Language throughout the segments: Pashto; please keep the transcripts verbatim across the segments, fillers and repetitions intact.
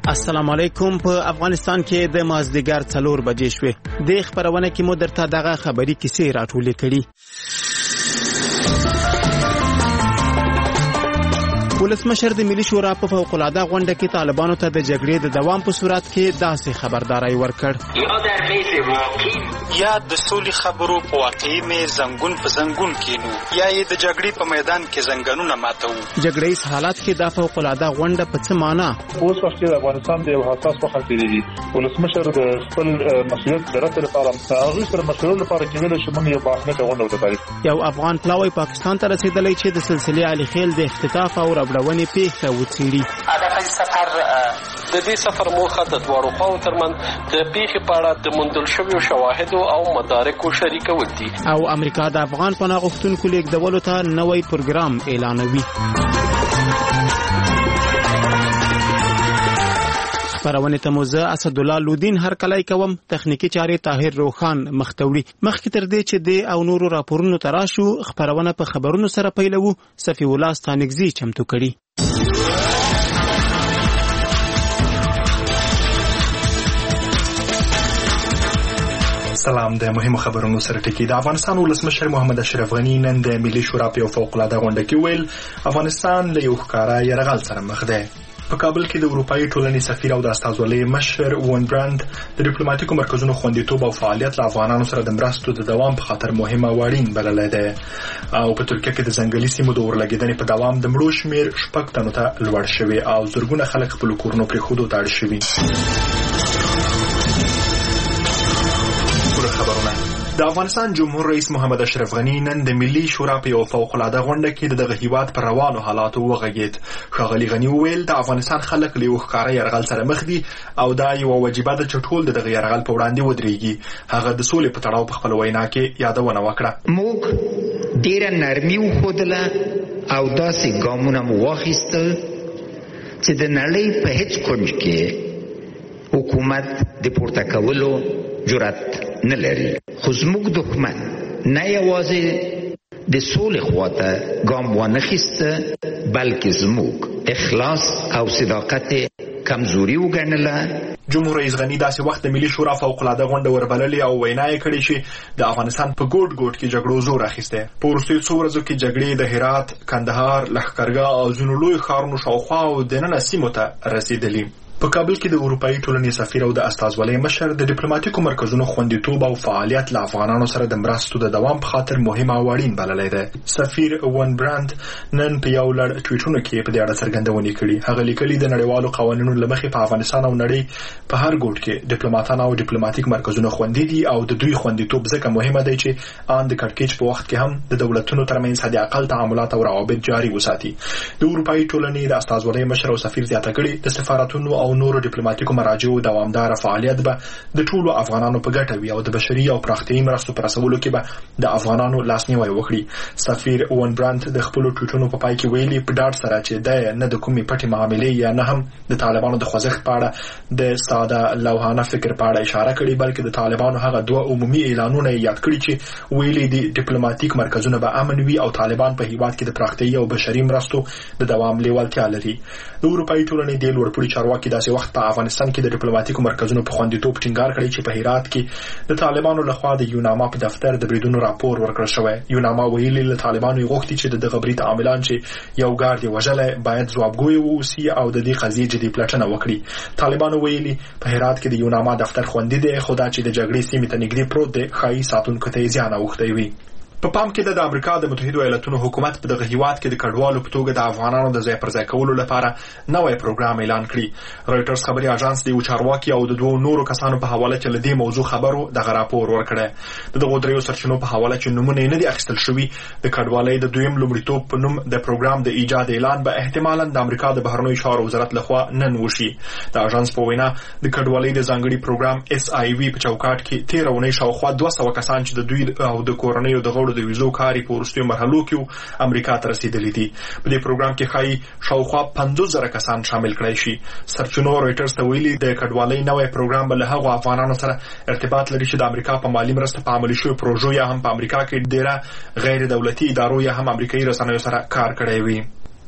السلام علیکم. په افغانستان کې د مازدیګر څلور بجې شوې. د خبرونه کې مو درته دغه خبري کیسې راټولې کړي. ولسمشر د ملي شورا په فوق العاده غونډه کې طالبانو ته د جګړې د دوام په صورت کې داسې خبرداري ورکړ. یا د سولې خبرو په واقعي مې زنګون په زنګون کینو یا یې د جګړې په میدان کې زنګونونه ماتو. جګړې حالات کې د فوق العاده غونډه په څه معنا؟ اوس وخت د افغانستان د حساس وخت دی. ولسمشر د خپل مسؤلیت درته لپاره هغه سره مسؤلیت لپاره کې ویل چې موږ یو باثنه غونډه وکړو. یو افغان پلاوی پاکستان ته رسیدلی چې د سلسله علي خیل د اختطاف او ربړونې پیښه وڅېړي. هدف سفر د دې سفر موخه د دواړو خواو ترمنځ د پیښې په اړه د موندل شویو شواهدو او مدارکو شریکول دي. او امریکا د افغان پناه غوښتونکو لیږدولو ته نوی پروګرام اعلانوي. خبرونه ته موزه اسدالله لودین هر کله کوم. تخنیکی چارې طاهر روخان مختوري. مخکې تر دې چې د او نورو راپورونو تراشو خبرونه په خبرونو سره پیلو. صفی الله ستانګزي چمتو کړي. سلام. د مهمو خبرونو سره ټکی. د افغانستان ولسمشر محمد اشرف غنی نن د ملي شورا په فوق العاده غونډه کې ویل افغانستان له یو ښکارا یرغل سره مخ دی. په کابل کې د اروپאי ټولنې سفیر او د استازولۍ مشر وون برند د ډیپلوماټیکو مرکزونو خوندیتوب او فعالیت له افغانانو سره د مرستو د دوام په خاطر مهمه وړین بللی دی. او په ترکیه کې د ځنګلي سیمو د اورلګیدنې په دوام د مړو شمېر شپږ تنو ته لوړ شوی او زرګونه خلک خپلو کورونو پرېښودو ته اړ شوي. د افغانستان جمهور رئیس محمد اشرف غنی نن د ملي شورا په یو فوق العاده غونډه کې د دغه هیواد پر روانو حالاتو وغږېد. ښاغلي غنی وویل د افغانستان خلک له یو ښکاره یرغل سره مخ دي او دا یوه وجیبه ده چې ټول د دغه یرغل په وړاندې ودرېږي. هغه د سولې په تړاو په خپله وینا کې یادونه وکړه. موږ ډېره نرمي وښودله او داسې ګامونه مو واخیستل چې د نړۍ په هېڅ کونج کې حکومت د پورته کولو جرأت نه لري. خو زموږ دښمن نه یوازې د سولې خواته ګام وانخیسته بلکې زموږ اخلاص او صداقت کمزوري وګڼله. جمهور رئیس غنی داسې وخت د ملي شورا فوق العاده غونډه وربللې او وینا یې کړې چې د افغانستان په ګوټ ګوټ کې جګړو زور اخیستی. په وروستیو څو ورځو کې جګړې د هرات، کندهار، لښکرګاه او ځینو لویو ښارونو شاوخوا او دننه سیمو ته رسېدلي. په کابل کې د اروپאי ټولنې سفیر او د استازولۍ مشر د ډیپلوماټیکو مرکزونو خوندیتوب او فعالیت له افغانانو سره د مرستو د دوام په خاطر مهمه او اړین بللی دی. سفیر وون برند نن په یو لړ ټویټونو کې په دې اړه څرګندونې کړي. هغه لیکلي د نړیوالو قوانینو له مخې په افغانستان او نړۍ په هر ګوټ کې ډیپلوماتان او ډیپلوماټیک مرکزونه خوندي دي او د دوی خوندیتوب ځکه مهمه دی چې ان د کړکېچ په وخت کې هم د دولتونو ترمنځ حد اقل تعاملات او روابط جاري وساتي. د اروپאי ټولنې د استازولۍ مشر او سفیر زیاته کړي د سفارتونو او نورو ډیپلوماټیکو مراجعو دوامدار فعالیت به د ټولو افغانانو په ګټه وي او د بشري او پراختیایي مرستو په رسولو کې به د افغانانو لاسنیوی وکړي. سفیر وون برند د خپلو ټویټونو په پای کې ویلي په ډاډ سره چې دی نه د کومې پټې معاملې یا نه هم د طالبانو د خوځښت په اړه د ساده لوحانه فکر په اړه اشاره کړې بلکې د طالبانو هغه دوه عمومي اعلانونه یاد کړي چې ویلي دي ډیپلوماټیک مرکزونه به امن وي او طالبان په هیواد کې د پراختیایي او بشري مرستو د دوام لیوالتیا لري. د اروپאי ټولنې د لوړپوړي چارواکي داسې وخت په افغانستان کې د ډیپلوماټیکو مرکزونو په خوندیتوب ټینګار کړی چې په هرات کې د طالبانو لخوا د یوناما په دفتر د بریدونو راپور ورکړل شوی. یوناما ویلي له طالبانو یې غوښتي چې د دغه برید عاملان چې یو ګارد یې وژلی باید ځوابګوی واوسي او د دې قضیې جدي پلټنه وکړي. طالبانو ویلي په هرات کې د یوناما دفتر خوندي دی خو دا چې د جګړې سیمې ته نږدې پروت دی ښایي ساتونکو ته یې زیان اوښتی وي. په پام کې د امریکا د متحده ایالاتونو حکومت په دغه هیواد کې د کډوالو په توګه د افغانانو د ځای پر ځای کولو لپاره نوی پروګرام اعلان کړي. رویټرز خبري اژانس د یو چارواکي او د دوو نورو کسانو په حواله چې له دې موضوع خبرو دغه راپور ورکړی. د دغو دریو سرچینو په حواله چې نومونه یې نه دي اخیستل شوي د کډوالۍ د دویم لومړیتوب په نوم د پروګرام د ایجاد اعلان به احتمالاً د امریکا د بهرنیو چارو وزارت لخوا نن وشي. د اژانس په وینا د کډوالۍ د ځانګړي پروګرام اس آی وي په چوکاټ کې تېره اونۍ شاوخوا دوه سوه کسان چې د دوی او د کورنیو د غړو د ویزو کاري په وروستیو مرحلو کې امریکا ته رسیدلي دي. په دې پروګرام کې ښایي شاوخوا پنځوس زره کسان شامل کړای شي. سرچینو رویټرز ته ویلي د کډوالۍ نوی پروګرام به له هغو افغانانو سره ارتباط لري چې د امریکا په مالي مرسته په عملي شویو پروژو یا هم په امریکا کې ډېره غیر دولتي ادارو یا هم امریکایي رسنیو سره کار کړی وي.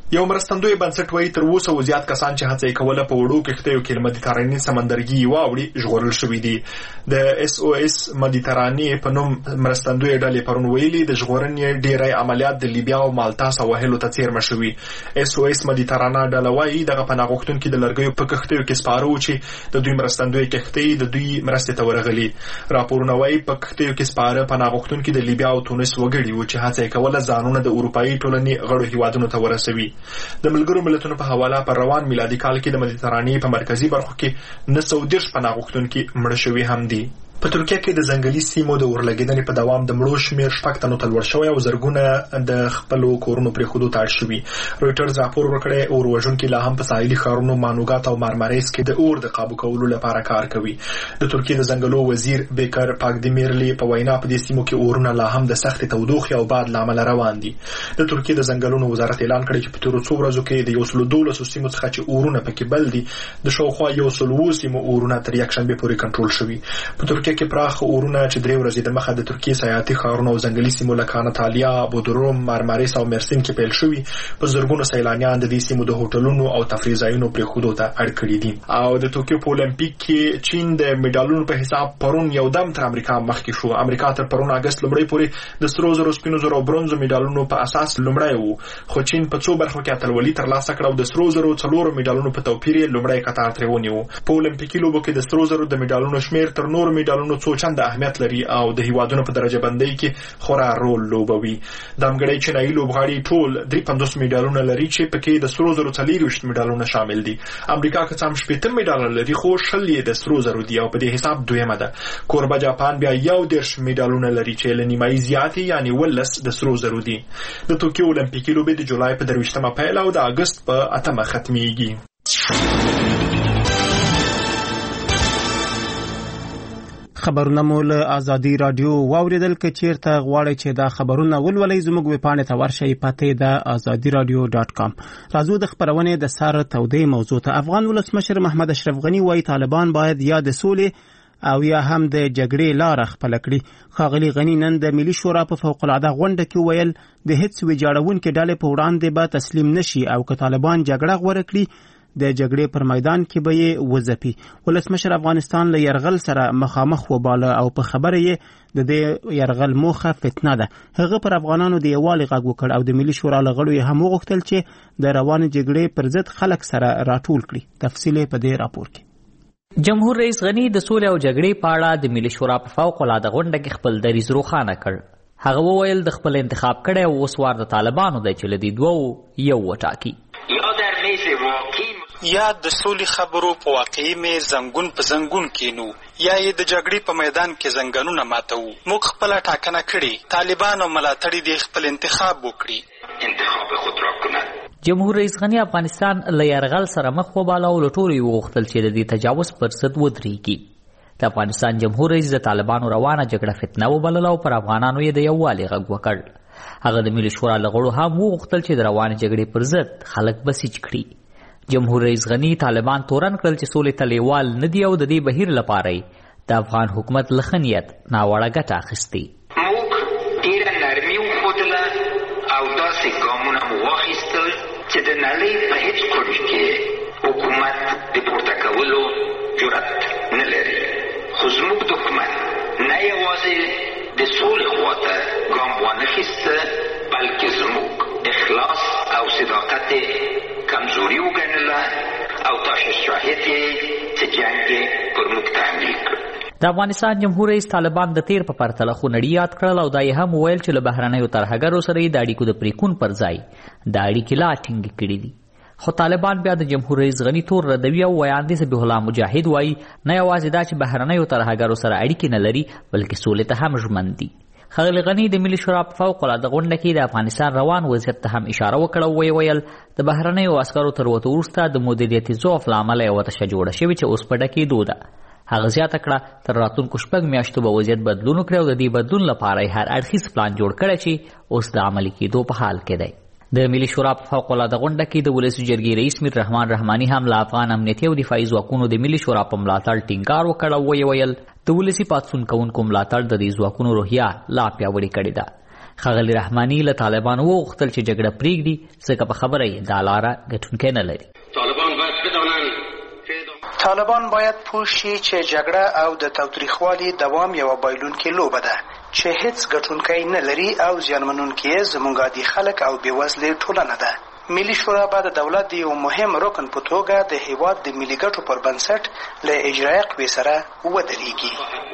یو مرستندوی بنسټ وایي تر اوسه زیات کسان چې هڅه کوله په وړو کښتیو کې مدیترانې سمندرګي واوړي ژغورل شوي دي. د اس او اس مدیترانې په نوم مرستندوی ډلې پرون ویلي د ژغورنې ډیری عملیات د لیبیا او مالټا سواحلو ته څیرمه شوي. اس او اس مدیترانه ډله وایي دغه پناه غوښتونکي د لرګیو په کښتیو کې سپاره وو چې د دوی مرستندوی کښتۍ د دوی مرستې ته ورغلي. راپورونه وایي په کښتیو کې سپاره پناه غوښتونکي د لیبیا او تونس وګړي وو چې هڅه کوله ځانونه د اروپایي ټولنې غړو هیوادونو ته ورسوي. د ملګرو ملتونو په حواله پر روان میلادي کال کې د مدیترانې په مرکزي برخو کې نه سوه دېرش پناه غوښتونکي مړه شوي هم دي. په ترکیه کې د ځنګلي سیمو د اورلګیدنې په دوام د مړو شمېر شپږ تنو ته لوړ شوی او زرګونه د خپلو کورونو پرېښودو ته اړ شوي. رویټرز راپور ورکړی اور وژونکي لا هم په ساحلي ښارونو مانوګات او مارماریس کې د اور د قابو کولو لپاره کار کوي. د ترکیې د ځنګلو وزیر بیکر پاکدیمیرلی په وینا په دې سیمو کې اورونه لا هم د سختې تودوخې او باد له امله روان دي. د ترکیې د ځنګلونو وزارت اعلان کړی چې په تېرو څو ورځو کې د یو سلو دولسو سیمو څخه چې اورونه پکې بل دي د شاوخوا یو سل اووه سیمو اورونه تر یکشنبې پورې کنټرول شوي. په ترکیه کې پراخ اورونه چې درې ورځې د مخه د ترکیې سیاحتي ښارونو او ځنګلي سیمو لکه انطالیا، بودروم، مارماریس او مرسین کې پیل شوي. په زرګونو سیلانیان د دې سیمو د هوټلونو او تفریح ځایونو پرېښودو ته اړ کړي دي. او د توکیو په اولمپیک کې چین د میډالونو په حساب پرون یو دم تر امریکا مخکې شو. امریکا تر پرون اګست لومړی پورې د سرو زرو، سپینو زرو او برونزو میډالونو په اساس لومړی وو، خو چین په څو برخو کې اتلولي ترلاسه کړه او د سرو زرو څلورو میډالونو په توپیر یې لومړی قطار ترې ونیو. په اولمپیکي لوبو کې د سرو زرو د میډالونو شمېر تر نورو میډالونو څو چنده اهمیت لري او د هیوادونو په درجه بندۍ کې خورا رول لوبوي. د امګړی چینایي لوبغاړي ټول درې پنځوس میډالونه لري چې پکې د سرو زرو څلېرویشت میډالونه شامل دي. امریکا که څه هم شپېته میډاله لري خو شل یې د سرو زرو دي او په دې حساب دویمه ده. کوربه جاپان بیا یو دېرش میډالونه لري چې له نیمایي زیاتې یعنې اوولس د سرو زرو دي. د توکیو اولمپیکي لوبې د جولای په درویشتمه پیل او د اګست په اتمه ختمیږي. خبرونه مو له ازادي رادیو واوریدل. که چیرته غواړئ چې دا خبرونه ولولئ زموږ ویبپاڼې ته ورشئ، پته د ازادي رادیو ډاټ کام. راځو د خبرونې د سر تودې موضوع ته. افغان ولسمشر محمد اشرف غني وایي طالبان باید یا د سولې او یا هم د جګړې لاره خپله کړي. ښاغلي غني نن د ملي شورا په فوق العاده غونډه کې ویل د هیڅ ویجاړونکې ډلې په وړاندې به تسلیم نشي او که طالبان جګړه غوره کړي د جګړې پر میدان کې به یې وځپي. ولسمشر افغانستان له یرغل سره مخامخ وباله او په خبره یې د دې یرغل موخه فتنه ده. هغه پر افغانانو د یووالي غږ وکړ او د ملي شورا له غړو یې هم وغوښتل چې د روانې جګړې پر ضد خلک سره راټول کړي. تفصیل په دې راپور کې. جمهور رئیس غني د سولې او جګړې په اړه د ملي شورا په فوق العاده غونډه کې خپل دریځ روښانه کړ. هغه وویل د خپل انتخاب کړی او اوس وار د طالبانو دی چې له دې دوو یو وټاکي. یا د سولې خبرو په واقعي مې زنګون په زنګون کینو یا یې د جګړې په میدان کې زنګنونه ماتو. موږ خپله ټاکنه کړې، طالبان او ملاتړي دې خپل انتخاب وکړي. انتخاب خود را کنند. جمهور رئیس غني افغانستان له یرغل سره مخ وباله او له ټولو یې وغوښتل چې د دې تجاوز پر ضد ودرېږي. د افغانستان جمهور رئیس د طالبانو روانه جګړه فتنه وبلله او پر افغانانو یې د یووالي غږ وکړ. هغه د ملي شورا له غړو هم وغوښتل چې د روانې جګړې پر ضد خلک بسیج کړي. جمهور رئیس غني طالبان تورن کړل چې سولې ته لیوال نه دي او د دې بهیر لپاره د افغان حکومت له ښه نیت ناوړه ګټه اخیستې. موږ ډېره نرمي وښودله او داسې ګامونه مو واخیستل چې د نړۍ په هېڅ کونج کې حکومت د پورته کولو جرأت نه لري. خو زموږ د حکومت نه یوازې د سولې خواته ګام وانخیسته بلکې زموږ اخلاص او صداقت کمزوري وګڼله او تاسو شاهد یې چې جنګ پر موږ تحمیل کړ. د افغانستان جمهور رئیس طالبان د تیر په پرتله خونړي یاد کړل او دا یې هم ویل چې له بهرنیو ترهګرو سره یې د اړیکو د پریکون پر ځای د اړیکې لا ټینګې کړي دي. خو طالبان بیا د جمهور رئیس غني تور ردوي او ویاندې ذبیح الله مجاهد وایي نه یوازې دا چې بهرنیو ترهګرو سره اړیکې نه لري بلکې سولې ته هم ژمن دي. ښاغلي غني د ملي شورا په فوق العاده غونډه کې د افغانستان روان وضعیت ته هم اشاره وکړه او ویې ویل د بهرنیو عسکرو تر وتو وروسته د مدیریتي ضعف له امله یوه تشه جوړه شوې چې اوس په ډکېدو ده. هغه زیاته کړه تر راتلونکو شپږ میاشتو به وضعیت بدلون وکړي او د دې بدلون لپاره یې هر اړخیز پلان جوړ کړی چې اوس د عملي کېدو په حال کې دی. د ملي شورا په فوق العاده غونډه کې د ولسي جرګې رئیس میر رحمان رحماني هم له افغان امنیتي او دفاعي ځواکونو د ملي شورا په ملاتړ ټینګار وکړ او ویې ویل د ولسي پاڅون کوونکو ملاتړ د دې ځواکونو روحیه لا پیاوړې کړې ده. ښاغلي رحماني له طالبانو وغوښتل چې جګړه پرېږدي ځکه په خبره یې دا لاره ګټونکی نه لري. طالبان باید پوه شي چې جګړه او د تاوتریخوالي دوام یوه بایلونکې لوبه ده چې هیڅ ګټونکی نه لري او زیانمنونکې یې زموږ عادي خلک او بېوزلې ټولنه ده. ملي شورا به د دولت د یو مهم رکن په توګه د هیواد د ملي ګټو پر بنسټ له اجرایه قوې سره ودرېږي.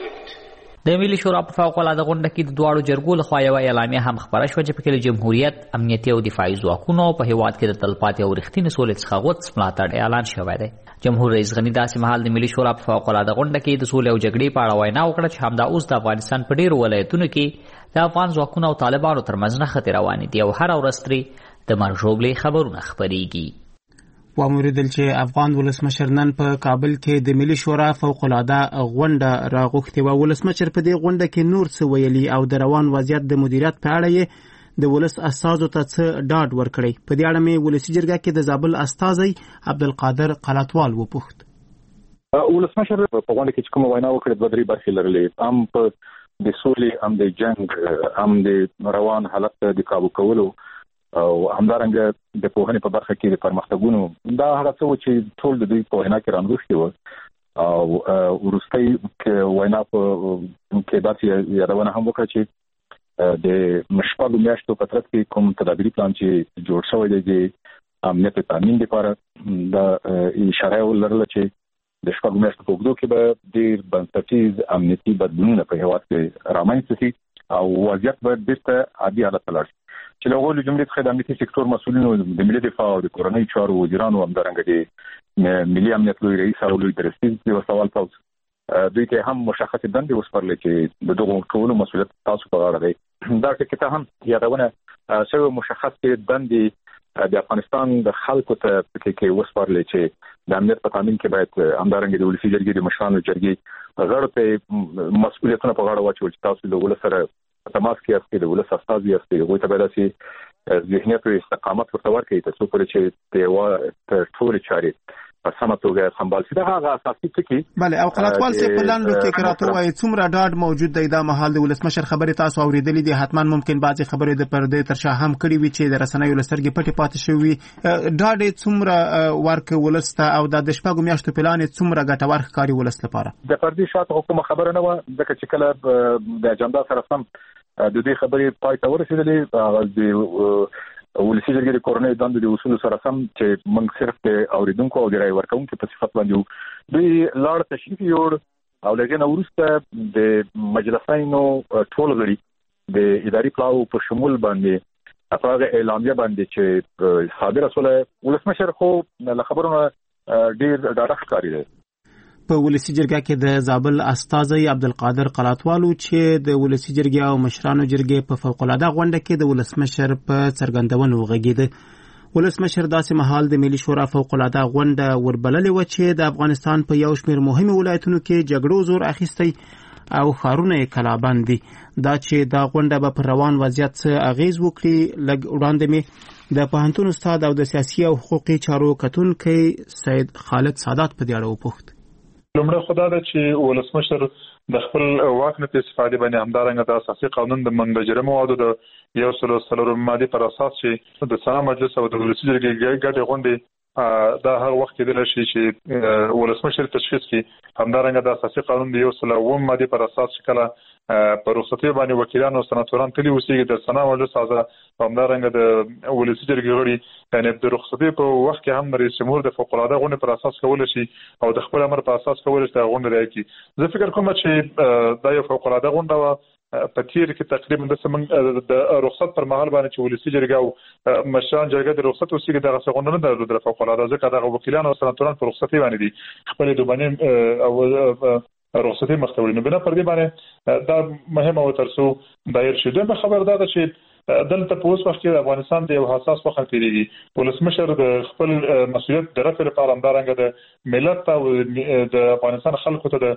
د ملي شورا په فوق العاده غونډه کې د دواړو جرګو لخوا یوه اعلامیه هم خپره شوه چې پکې له جمهوریت، امنیتي او دفاعي ځواکونو په هیواد کې د تلپاتې او رښتینې سولې څخه غوڅ ملاتړ اعلان شوی دی. جمهور رئیس غني داسې مهال د ملي شورا په فوق العاده غونډه کې د سولې او جګړې په اړه وینا وکړه چې همدا اوس د افغانستان په ډېرو ولایتونو کې د افغان ځواکونو او طالبانو ترمنځ نښتې روانې دي او هره ورځ ترې د مرګ ژوبلې خبرونه خپرېږي. واوریدل چې افغان ولسمشر نن په کابل کې د ملي شورا فوق العاده غونډه راغوښتې وه. ولسمشر په دې غونډه کې نور څه ویلي او د روان وضعیت د مدیریت په اړه یې د ولس استازو ته څه ډاډ ورکړی. په دې اړه مې ولسي جرګه کې د زابل استازی عبدالقادر قلاتوال وپوښت. ولسمشر په غونډه کې چې کومه وینا وکړه دوه درې برخې لرلې، هم په د سولې، هم د جنګ، هم د روان حالت د قابو کولو او همدارنګه د پوهنې په برخه کې د پرمختګونو. دا هغه څه و چې ټول د دوی په وینا کې رانغښتي وو او وروستۍ وینا په کې داسې یادونه هم وکړه چې د شپږو میاشتو په ترڅ کې کوم تدابیري پلان چې جوړ شوی دی د امنیت تامین لپاره دا اشاره ولرله چې د شپږو میاشتو په اوږدو کې به ډېر بنسټیز امنیتي بدلونونه په هېواد کې رامنځته شي او وضعیت به بېرته عادي حالت ته لاړ شي. چې له هغو جملې څخه د امنیتي سکتور مسؤلینو، د ملي دفاع او د کورنۍ چارو وزیرانو، همدارنګه د ملي امنیت لوی رئیس او لوی درستیز د وسوال پوځ دوی ته هم مشخصې دندې وسپارلې چې د دغو ټولو مسؤلیت تاسو په غاړه دی. دا ټکي ته هم یادونه شوې مشخصې دندې د افغانستان د خلکو ته پکې کې وسپارلې چې د امنیت په تامین کې باید همدارنګه د ولسي جرګې د مشرانو جرګې غړو ته مسؤلیتونه په غاړه واچول چې تاسو له ولس سره تماس کې یاستئ، د ولس استازي یاستئ، هغوی ته باید داسې ذهنیت او استقامت ورته ورکړئ تر څو پورې چې د ټولې چارې په سمه توګه سمبال شي. دا هغه اساسي ټکي. بله، او قلاتوال صاحب په لاندو کې که راته ووایي څومره ډاډ موجود دی دا مهال د ولسمشر خبرې تاسو اورېدلې دي؟ حتما ممکن بعضې خبرې د پردې تر شا هم کړي وي چې د رسنیو له سترګې پټې پاتې شوي وي. ډاډ یې څومره ورکړ ولس ته او دا د شپږو میاشتو پلان یې څومره ګټور ښکاري ولس لپاره؟ د پردې شاته کومه خبره نه وه، ځکه چې کله د اجنډا سره سم د دې خبرې پای ته ورسېدلې، د ولسي جرګې د کورنۍ دندو د اصولو سره سم چې موږ صرف د اورېدونکو او د رایې ورکوونکو په صفت باندې دوی لاړ تشریف یوړ او له هغې نه وروسته د مجلسینو ټول غړي د اداري پلاو په شمول باندې په هغه اعلامیه باندې چې صادره شوله، ولسمشر خو له خبرونو ډېر ډاډه ښکاري دی. په ولسي جرګه کې د زابل استازی عبدالقادر قلاتوالو چې د ولسي جرګې او مشرانو جرګې په فوق العاده غونډه کې د ولسمشر په څرګندونو وغږېده. ولسمشر داسې مهال د ملي شورا فوق العاده غونډه وربللې وه چې د افغانستان په یو شمېر مهمو ولایتونو کې جګړو زور اخیستی او ښارونه یې کلابند دي. دا چې دا غونډه به پر روان وضعیت څه اغیز وکړي، لږ وړاندې مې د پوهنتون استاد او د سیاسي او حقوقي چارو کتونکی سید خالد سادات په دې اړه وپوښت. لومړی خدا ده چې ولسمشر د خپل واک نه په استفادې باندې همدارنګه د اساسي قانون د منبجره موادو د یو سل څلورم مادې پر اساس چې د سنا مجلس او د ولسي جرګې ګډې غونډې دا هر وخت کېدلی شي چې ولسمشر تشخیص کړي. همدارنګه د اساسي قانون د یو سل اووم مادې پر اساس چې کله په رخصتۍ باندې وکیلان او سناتوران تللي اوسېږي، د سنا مجلس اعضا همدارنګه د ولسي جرګې غړي یعنې د رخصتۍ په وخت کې هم رئیس جمهور د فوق العاده غونډې پر اساس کولی شي او د خپل امر په اساس کولی شي دا غونډه رایې کړي. زه فکر کوم چې دا یو فوق العاده غونډه وه. په تیر کې تقریبا د سمنګ د رخصت پر مهال باندې چې ولسي جرګه او مشران جرګه د رخصت اوسېږي دغه څه غونډه نه درلودله فوق العاده، ځکه دغه وکیلان او سناتوران په رخصتۍ باندې دي، خپلې دوبنې او رخصتۍ مخته وړي. نو بنا پر دې باندې دا مهمه وه تر څو دایر شي. دویمه خبر دا ده چې دلته په اوس وخت کې د افغانستان د یو حساس وخت تیریږي ولسمشر د خپل مسؤلیت د رفع لپاره همدارنګه د ملت او د افغانستان خلکو ته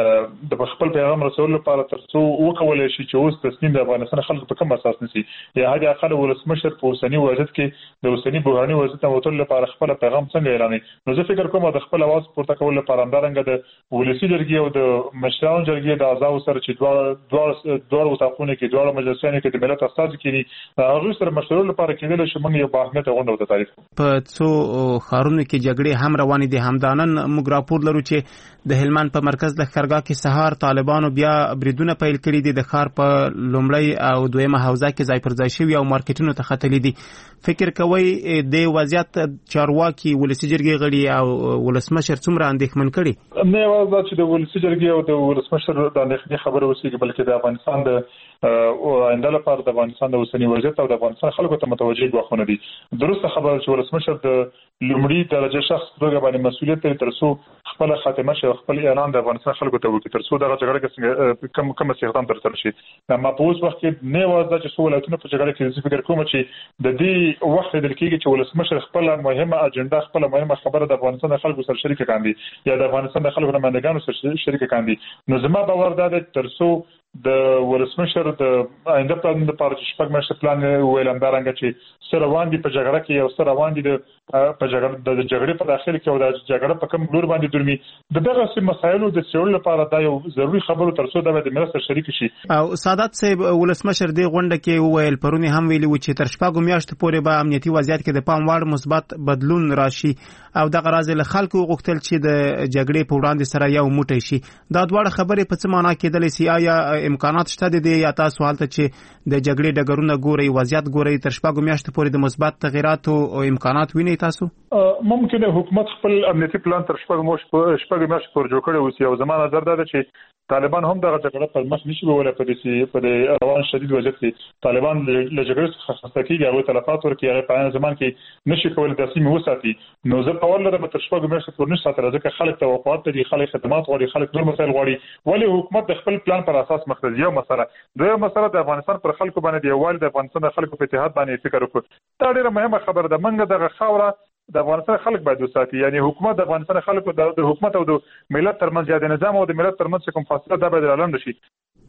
د خپل پیغام رسول لپاره ترڅو وکولای شي چې اوس تصمیم د افغانستان خلکو په کوم اساس نسی یا هغه اقل ولسمشر په اوسنی وضعیت کې د اوسنی بحراني وضعیت وټول لپاره خپل پیغام څنګه اعلانوي. نو زه فکر کوم د خپل اواز پورته کول لپاره همدارنګه د ولسی جرګې او د مشرانو جرګې د اعضاء سره چې دوه دوه دوه وتاقونه کې دوه مجلسونه کې د ملت استاد کېني هغه سره مشورو لپاره کېدل چې موږ یو باهمته غونډه وته تعریف په څو خارونو کې جګړې هم روانې دي. همدانن موږ راپور لرو چې د هلمند په مرکز د خرګا کې سهار طالبانو بیا بریدونه پیل کړي دي. د ښار په لومړی او دویمه حوزه کې ځای پر ځای شوي او مارکیټونو ته ختلي دي. فکر کوي د وضعیت چارواکي ولسی جرګې غړي او ولسمشر څومره اندېښمن کړي؟ نه یوازې چې د ولسی جرګې او د ولسمشر د اندېښنې خبره وسیږي بلکې د افغانستان د او آینده لپاره د افغانستان د اوسنی وضعیت او د افغانستان خلکو ته متوجه غوښنه دي. درسته خبره چې ولسمشر د لومړي درجه شخص توګه باندې مسؤلیت لري ترڅو خپل خاتمه شي خپل اعلان د افغانستان خلکو ته وکړي ترڅو دغه جګړه کې کم کم استخدام تر سره شي. اما په اوس وخت کې نه وځي چې سہولتونه په جګړه کې فکر کوم چې د دې وخت د کېږي چې ولسمشر خپل مهمه اجنډا خپل مهمه خبره د افغانستان د خلکو سره شریک کاندي یا د افغانستان د خلکو نمائندګانو سره شریک کاندي. نو زما باور دا دی ترڅو د ولسمشر د آینده پلان لپاره چې شپږ میاشتې پلان ویل همدارنګه چې سره روان دي په جګړه کې او سره روان دي د په جګړه د جګړې په داخل کې او د جګړه په کوم لور باندې درمي د دغه سم مسایلو د څېړلو لپاره دا یو ضروري خبرو ترڅو د ملت سره شریک شي. او سعادت صاحب ولسمشر د غونډه کې ویل پرونی هم ویلي و چې تر شپږ میاشتې پورې به امنیتي وضعیت کې د پام وړ مثبت بدلون راشي او دغه راز له خلکو غوښتل چې د جګړې په وړاندې سره یو موټی شي. دا دواړه خبرې په څه معنا کېدلی سي؟ آیا امکانات شته دي یا تاسو حالت چې د جګړې ډګرونه ګوري وضعیت ګوري تر شپږ میاشتې پورې د مثبت تغیرات او امکانات ویني تاسو؟ ممکن حکومت خپل امنیتي پلان تر شپږ میاشتې شپږ میاشتې پورې جوړ کړی اوسي او زما نظر دا ده چې طالبان هم دغه جګړه پر مخ نشي ویولای په دې په دې روان شدید وضعیت کې طالبان له جګړې څخه خسته کیږي او تلفات ورکړي هغه په ځمان کې نشي کولای د سیمې وساتي. نو زه په ول لرم تر شپږ میاشتې پورې نشي ساتل ځکه خلک توقعات دي خلک خدمات غواړي خلک نور مسایل غواړي ولی حکومت د خپل پلان پر اساس مخ ته یو مسله دوه مسله د افغانستان پر خلکو باندې دی والي د افغانستان د خلکو په اتحاد باندې فکر وکړي. دا ډیره مهمه خبره ده. منګه دغه خاوره د افغانستان خلک باید وساتي یعنی حکومت د افغانستان خلکو د حکومت او د ملت ترمنځ یا د نظام او د ملت ترمنځ کوم فاصله ده باید اعلان شي.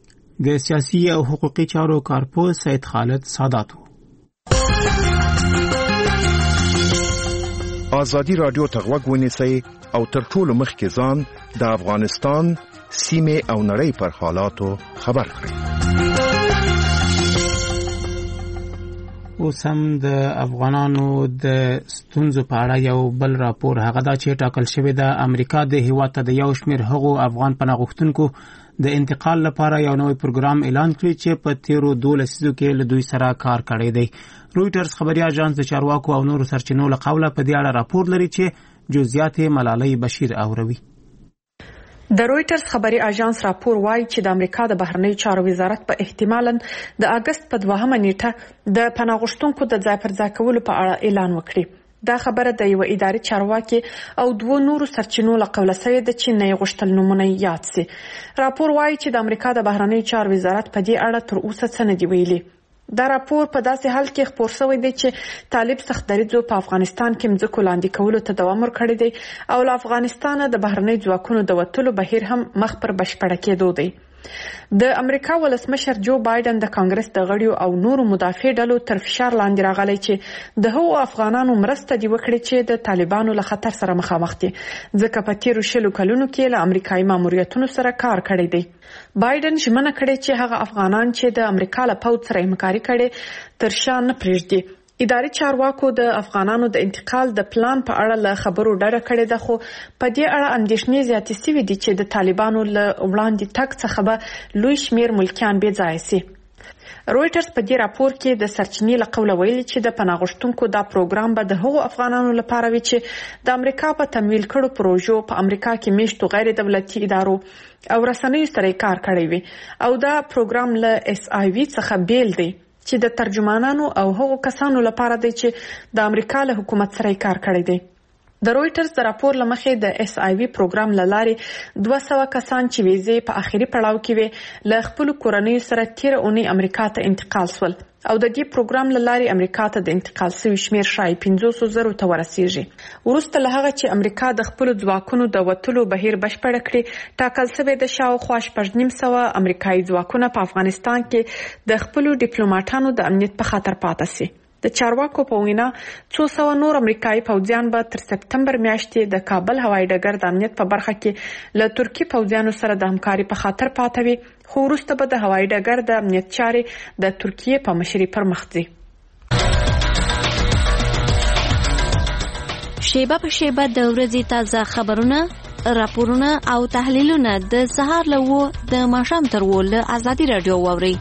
د سیاسي او حقوقي چارو کارپوه سید خالد سادات. آزادی رادیو ته غوږ ونیسئ او تر ټولو مخکې ځان د افغانستان سیمې او نړۍ پر حالاتو خبر کړئ. اوس هم د افغانانو د ستونزو په اړه یو بل راپور هغه دا چې ټاکل شوی د امریکا د هیواد ته د یو شمېر هغو افغان پناه غوښتونکو د انتقال لپاره یو نوی پروګرام اعلان کړی چې په تیرو دوه لسیزو کې له دوی سره کار کړی دی. رویټرز خبري اژانس د چارواکو او نورو سرچینو له قوله په دې اړه راپور لري چې جزئیات ملالۍ بشیر اوروي. د رویټرز خبري اژانس راپور وايي چې د امریکا د بهرنیو چارو وزارت په احتمالاً د اگست په دوهمه نیټه د پناه غوښتونکو د ځای پر ځای کولو په اړه اعلان وکړي. دا خبره د یو اداري چارواکي او دوه نورو سرچینو له قوله شوې ده چې نه غوښتل نومونه یاد سي. راپور وايي چې د امریکا د بهرنیو چارو وزارت په دې اړه تر اوسه څه نه دی ویلي. دا راپور په داسې حال کې خپور شوی دی چې طالب سختدریځو په افغانستان کې مځکو لاندې کولو ته دوام ورکړی دی او له افغانستانه د بهرنیو ځواکونو د وتلو بهیر هم مخ پر بشپړه کېدو دی. د امریکا ولسمشر جو بایدن د کانګرس د غړیو او نورو مدافع ډلو تر فشار لاندې راغلی چې د هغو افغانانو مرسته دی وکړي چې د طالبانو له خطر سره مخامخ دي ځکه په تیرو شلو کلونو کې له امریکایي ماموریتونو سره کار کړی دی. بایدن ژمنه کړې چې هغه افغانان چې د امریکا له پوځ سره همکاري کړي تر شا نه پرېږدي. اداري چارواکو د افغانانو د انتقال د پلان په اړه له خبرو ډډه کړې ده خو په دې اړه اندېښنې زیاتې شوې دي چې د طالبانو له وړاندې تګ څخه به لوی شمېر ملکیان بې ځایه سي. رویټرز په دې راپور کې د سرچینې له قوله ویلي چې د پناه غوښتونکو دا پروګرام به د هغو افغانانو لپاره وي چې د امریکا په تمویل کړو پروژو په امریکا کې میشتو غیر دولتي ادارو او رسنیو سره کار کړی وي او دا پروګرام له اس آی وی څخه بیل دی چې د ترجمانانو او هغو کسانو لپاره دی چې د امریکا له حکومت سره کار کړی دی. د رويټرز د راپور لمخې د اس آی وی پروګرام لارې دوه سوه کسان چې ویزې په اخیری پړاو کې وي له خپل کورنۍ سره تیر اونۍ امریکا ته انتقال سول او د دې پروګرام لارې امریکا ته د انتقال شوی شمیر شای پنځوس زره ته ورسیږي. وروسته له هغه چې امریکا د خپل ځواکونو د وټلو بهیر بشپړ کړي، ټاکل شوی د شاوخوا شپږ نیم سوه امریکایي ځواکونه په افغانستان کې د خپل ډیپلوماټانو د امنیت په خطر پاتې سي. د چارواکو په وینا څو سوه نور امریکایي پوځیان به تر سپتمبر میاشتې د کابل هوایي ډګر د امنیت په برخه کې له ترکی پوځیانو سره د همکاري په خاطر پاتوي، خو وروسته به د هوایي ډګر د امنیت چارې د ترکیې په مشرۍ پر مخ ځي. شیبه په شیبه د ورځې تازه خبرونه، راپورونه او تحلیلونه د سهار له و د ماښام تر و له ازادي راډیو واورئ.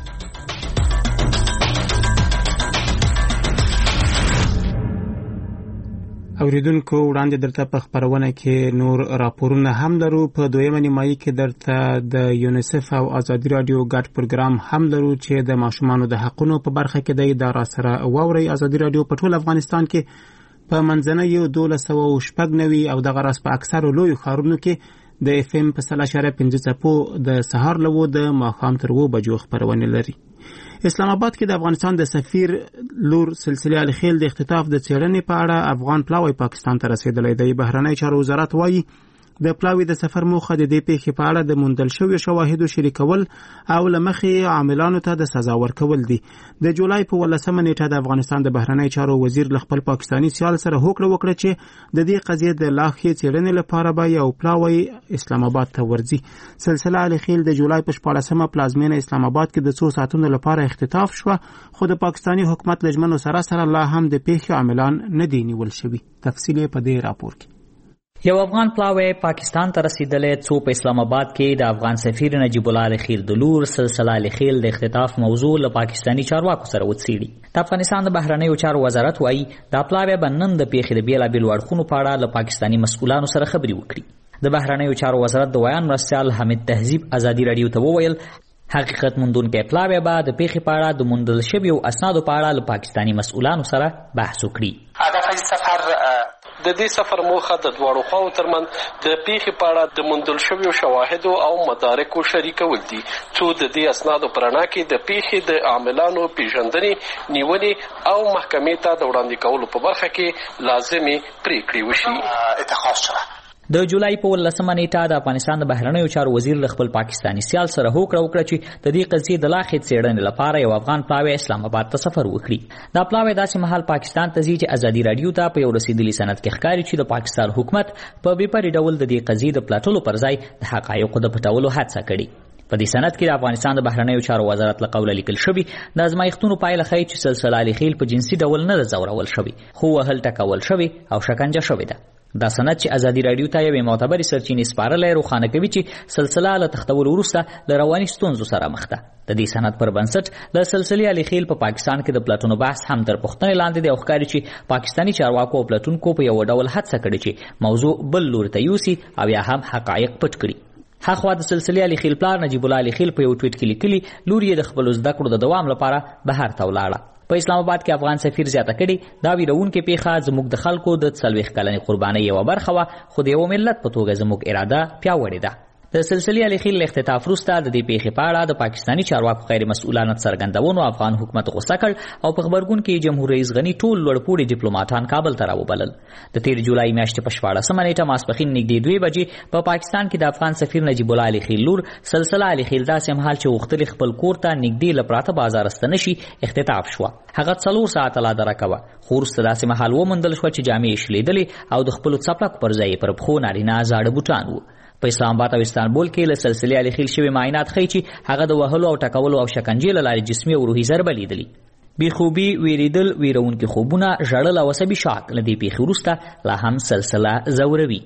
اوریدونکو وړاندې درته په خبرونه کې نور راپورونه هم لرو. په دویمه نیمایي کې درته د یونیسف او ازادي رادیو ګډ پروګرام هم لرو چې د ماشومانو د حقونو په برخه کې د اداره سره واوري. ازادي رادیو په ټول افغانستان کې په منځنۍ دولس سوه شپږ نوي او د غرض په اکثر لویو ښارونو کې د اف ام په سل اشاریه پنځه څپو د سهار له و د ماښام تر و بجو خبرونه لري. اسلام آباد کې د افغانستان د سفیر لور سلسله الخیل د اختطاف د څېړنې په اړه افغان پلاوی پاکستان ته رسیدلی دی. بهرنی چارو وزارت وایي د پلاوی د سفر موخه د دې پیښې په اړه د موندل شویو شواهدو شریکول او له مخې عاملانو ته د سزا ورکول دي. د جولای په ولسمه نیټه د افغانستان د بهرنی چارو وزیر له خپل پاکستاني سیال سره هوکړه وکړه چې د دې قضیې د لا ښې څېړنې لپاره به یو پلاوی اسلام آباد ته ورځي. سلسله الخیل د جولای په شپاړسمه پلازمینه اسلام آباد کې د څو ساعتونو لپاره اختطاف شوه، خو د پاکستاني حکومت له ژمنو سره سره لا هم د پیښې عاملان نه دي نیول شوي. تفصیل په دې راپور کې. یو افغان پلاوی پاکستان ته رسیدلی څو په اسلام آباد کې د افغان سفیر نجیب الله الخیل د لور سلسله الخیل د اختطاف موضوع له پاکستاني چارواکو سره وڅېړي. د افغانستان د بهرنیو چارو وزارت وایي دا پلاوی به نن د پیښې د بېلابېلو اړخونو په اړه له پاکستاني مسؤلانو سره خبرې وکړي. د بهرنیو چارو وزارت د ویان مرستیال حمید تهذیب ازادي راډیو ته وویل حقیقت موندونکی پلاوی به د پیښې په اړه د موندل شویو اسنادو په اړه له پاکستاني مسؤلانو سره بحث وکړي. هدف سفر د دې سفر موخه د دواړو خواو ترمنځ د پیښې په اړه د موندل شویو شواهدو او مدارکو شریکول دي، څو د دې اسنادو په رڼا کې د پیښې د عاملانو پیژندنې، نیونې او محکمې ته د وړاندې کولو په برخه کې لازمي پریکړې وشي. اتخاذ شوه. د جولای په ولسمه نیټه د افغانستان د بهرنیو چارو وزیر له خپل پاکستاني سیال سره هوکړه وکړه چې د دې قضیې د لا ښې څېړنې لپاره یو افغان پلاوی اسلام آباد ته سفر وکړي. دا پلاوی داسې مهال پاکستان ته ځي چې ازادي راډیو ته په یو رسېدلي سند کې ښکاري چې د پاکستان حکومت په بې پرې ډول د دې قضیې د پلټلو پر ځای د حقایقو د پټولو هڅه کړې. په دې سند کې د افغانستان د بهرنیو چارو وزارت له قوله لیکل شوي د ازمایښتونو پایله ښیي چې سلسله الخیل په جنسي ډول نه ده ځورول شوي، خو وهل ټکول شوي او شکنجه شوې ده. دا سند چې ازادي راډیو ته یوې معتبرې سرچینې سپارلی روښانه کوي چې سلسله له تښتولو وروسته له رواني ستونزو سره مخ ده. د دې سند پر بنسټ د سلسلې الخیل په پاکستان کې د پلټونو بحث هم تر پوښتنې لاندې دی او ښکاري چې پاکستاني چارواکو او پلټونکو په یو ډول هڅه کړې چې موضوع بل لوري ته یوسي او یا هم حقایق پټ کړي. هاخوا د سلسلې الخیل پلار نجیب الله الخیل په یو ټویټ کې لیکلي لور یې د خپلو زده کړو د دوام لپاره بهر ته ولاړه. په اسلام آباد کې افغان سفیر زیاته کړي دا ویرونکې پیښه زموږ د خلکو د څلوېښت کلنې قربانۍ یوه برخه وه، خو د یوه ملت په توګه زموږ اراده پیاوړې ده. د سلسلې الخیل له اختطاف وروسته د دې پیښې په اړه د پاکستاني چارواکو غیر مسؤلانه څرګندونو افغان حکومت غوسه کړ او په خبرګون کې جمهور رئیس غني ټول لوړپوړي ډیپلوماټان کابل ته راوبلل. د تېر جولای میاشتې په شپاړسمه نیټه ماسپښین نږدې دوې بجې په پاکستان کې د افغان سفیر نجیب الله الخیل لور سلسله الخیل داسې مهال چې غوښتل خپل کور ته نږدې له پراته بازار ستنه شي اختطاف شوه. هغه څلور ساعته لا دره کوه، خو وروسته داسې مهال وموندل شوه چې جامې یې شلېدلې او د خپلو څپلکو پر ځای پر پښو نارینه زاړه بوټان وو. په اسلام آباد او استانبول کې له سلسلې الخیل شوي معاینات ښیي چې هغه د وهلو او ټکولو او شکنجې له لارې جسمي او روحي ضربه لیدلي. بېخوبي، ویریدل، ویرونکي خوبونه، ژړل او عصبي شاک له دې پیښې وروسته لا هم سلسله ځوروي.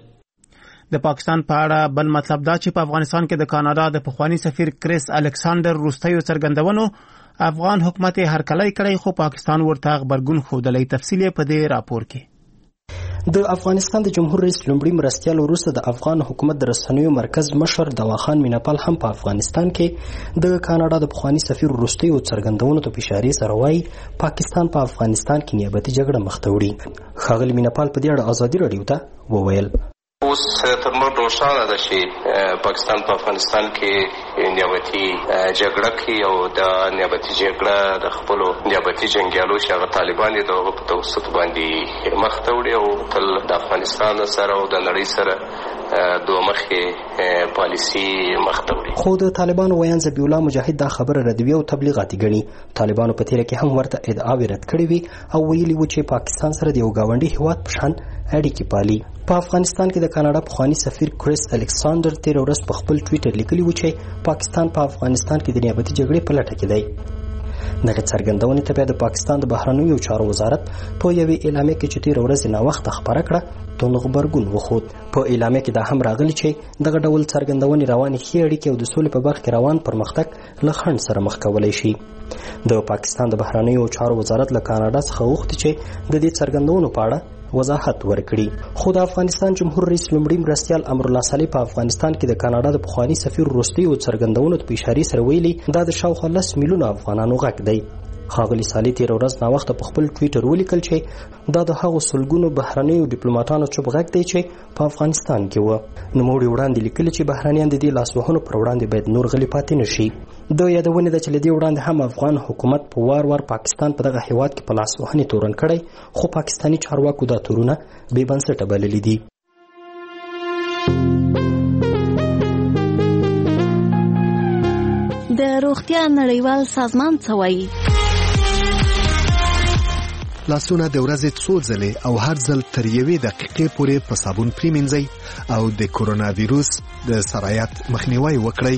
د پاکستان په اړه بل مطلب دا چې په افغانستان کې د کاناډا د پخواني سفیر کریس الکساندر وروستیو څرګندونو افغان حکومت هرکلی کړی، خو پاکستان ورته غبرګون ښودلی. تفصیل په دې راپور کې. د افغانستان د جمهور رئیس لومړي مرستیال وروسته د افغان حکومت د رسنیو مرکز مشر دواخان میناپال هم په افغانستان کې د کاناډا د پخواني سفیر وروستیو څرګندونو ته په اشارې سره وایي پاکستان په افغانستان کې نیابتي جګړه مخ ته وړي. ښاغلي میناپال په دې اړه ازادي راډیو ته وویل اوس تر موږ روښانه ده چې پاکستان په افغانستان کې نیابتي جګړه کوي او د نیابتي جګړه د خپلو نیابتي جنګیالو چې هغه طالبان دي د هغو په توسط باندې مخ ته وړي او تل د افغانستان سره او د نړۍ سره دوه مخې پالیسي مخ ته وړي. خو د طالبانو ویان ذبیح الله مجاهد دا خبره ردوي او تبلیغاتي ګڼي. طالبانو په تیره کې هم ورته ادعاوې رد کړې وي او ویلي وو چې پاکستان سره د یو ګاونډي هیواد په شان اړیکې پالي. په افغانستان کې د کاناډا پخواني سفیر کریس الکساندر تیر ورځ په خپل ټویټر لیکلی و چې پاکستان په پا افغانستان کې د نیابتي جګړې په لټه کې دی. دغه څرګندونې ته بیا د پاکستان د بهرنیو چارو وزارت په یوې اعلامیه کې چې تیر ورځ ناوخته خبره کړه توند غبرګون وښود. په اعلامیه کې دا هم راغلی چې دغه ډول څرګندونې روانې ښې اړیکې او د سولې په برخه کې روان پرمختګ له خنډ سره مخ کولی شي. د پاکستان د بهرنیو چارو وزارت له کاناډا څخه غوښتي چې د دې څرګندونو په اړه وضاحت ورکړي. خو د افغانستان جمهور رئیس لومړي مرستیال امرالله صالح په افغانستان کې د کاناډا د پخواني سفیر وروستیو څرګندونو ته په اشارې سره ویلي دا د شاوخوا لس میلیونه افغانانو غږ دی. ښاغلي صالح تېره ورځ ناوخته په خپل ټویټر ولیکل چې دا د هغو سلګونو بهرنیو ډیپلوماټانو چوپ غږ دی چې په افغانستان کې وه. نوموړي وړاندې لیکلي چې بهرنیان د دې لاسوهنو پر وړاندې باید نور غلي پاتې نه شي. د یادونې ده چې له دې وړاندې هم افغان حکومت په وار وار پاکستان په دغه هیواد کې په لاسوهنې تورن کړی خو پاکستاني چارواکو دا تورونه بې بنسټه بللي دي. د روغتیا نړیوال سازمان څه وایي؟ لاسونه د ورځې څو ځلې او هر ځل تر یوې دقیقې پورې په صابون پریمنځئ او د کورونا ویروس د سرایت مخنیوی وکړئ.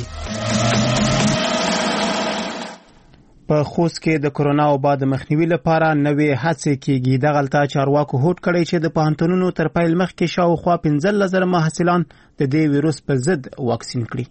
په خوست کې د کورونا وبا د مخنیوي لپاره نوې هڅې کیږي. دغلته چارواکو هوډ کړی چې د پوهنتونونو تر پیل مخکې شاوخوا پنځلس زره محصلان د دې ویروس په ضد واکسین کړي.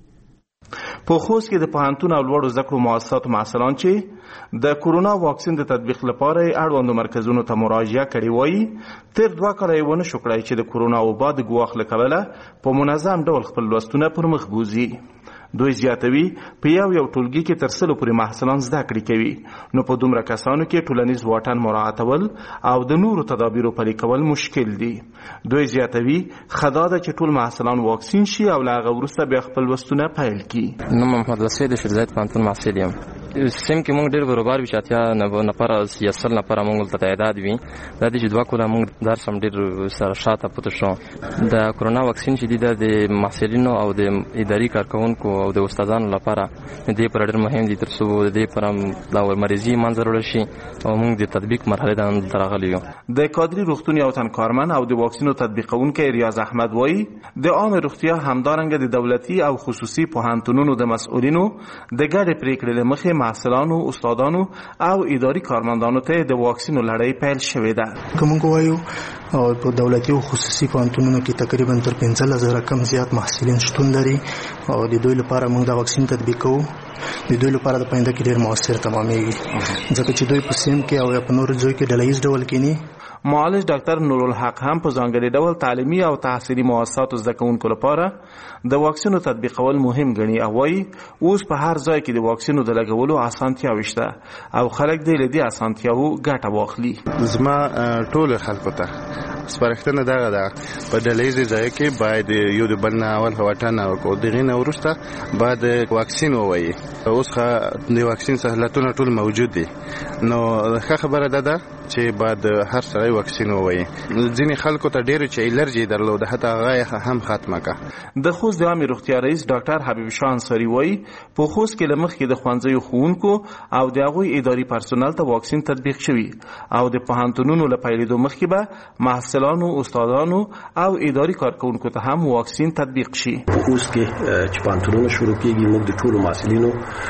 په خوست کې د پوهنتون او لوړو زده کړو مؤسساتو محصلان چې د کورونا واکسین د تطبیق لپاره اړوندو مرکزونو ته مراجعه کړې وایي تر دوه کاله یې ونه شو کړی چې د کورونا وبا د ګواښ له کبله په منظم ډول خپل لوستونه پر مخ بوځي. دوی زیاتوي په یو یو ټولګي کې تر سلو پورې محصلان زده کړې کوي نو په دومره کسانو کې ټولنیز واټن مراعاتول او د نورو تدابیرو پلي کول مشکل دي. دوی زیاتوي ښه دا ده چې ټول محصلان واکسین شي او له هغه وروسته بیا خپل لوستونه پیل کړي. نوم محمد لطفي د شیرزاد پوهنتون محصل یم. سیم کې موږ ډېر برابر وي چې اتیا نفره یا سل نفره موږ ته تعداد وي دا دي چې دوه کاله موږ درس هم ډېر سره شاته پاتې شو. د کورونا واکسین چې دی د محصلینو او د اداري کارکوونکو او د استادانو لپاره دې پر ډېر مهم دي تر څو دې پر د مریضي منځ وړل شي او موږ د تطبیق مرحله ته راغلي یو. د کادري روغتون یو تن کارمن او د واکسینو تطبیقونکي ریاض احمد وایي د عامه روغتیا همدارنګه د دولتي او خصوصي پوهنتونونو د مسؤلینو د ګډې پریکړې له مخې محصلانو استادانو او اداري کارمندانو ته د واکسینو لړۍ پیل شوې ده. کوم کوایو او په دولتي او خصوصي پوهنتونونو کې تقریبا تر پنځلس زره کم زیات محصلین شتون لري او د دوی لپاره موږ د واکسین تطبیق کوو. د دوی لپاره د پاینده کې ډېر موثر تمامېږي ځکه چې دوی په سیم کې او یا په نورو ځایو کې ډلهییز ډول کینی. معالج ډاکټر نورالحق هم په ځانګړي ډول تعلیمي او تحصیلي مؤسساتو زده کوونکو لپاره د واکسینو تطبیقول مهم ګڼي او وایي اوس په هر ځای کې د واکسینو د لګولو اسانتیاوې شته او خلک دې له دې اسانتیاوو ګټه واخلي. زما ټول خلکو ته سپارښتنه دغه ده په ډلهییز ځای کې باید یو د بل نه اول واټن وکړو دغه نه وروسته باید واکسین ووایي. اوس د واکسین سهولتونه ټول موجود دي نو ښه خبره ده ده چې باید هر سړی واکسین ووایي. ځینې خلکو ته ډېر چې الرجي درلوده حتی هغه هم ختمه کړه. د خوست د عامې روغتیا رئیس ډاکټر حبیب شاه انصاري وایي په خوست کې له مخکې د ښوونځیو ښوونکو او د هغوی اداري پرسونل ته واکسین تطبیق شوي او د پوهنتونونو له پیلېدو مخکې به محصلانو استادانو او اداري کارکوونکو ته هم واکسین تطبیق شي. په خوست کې چې پوهنتونونه شروع کېږي موږ د ټولو محصلینو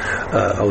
او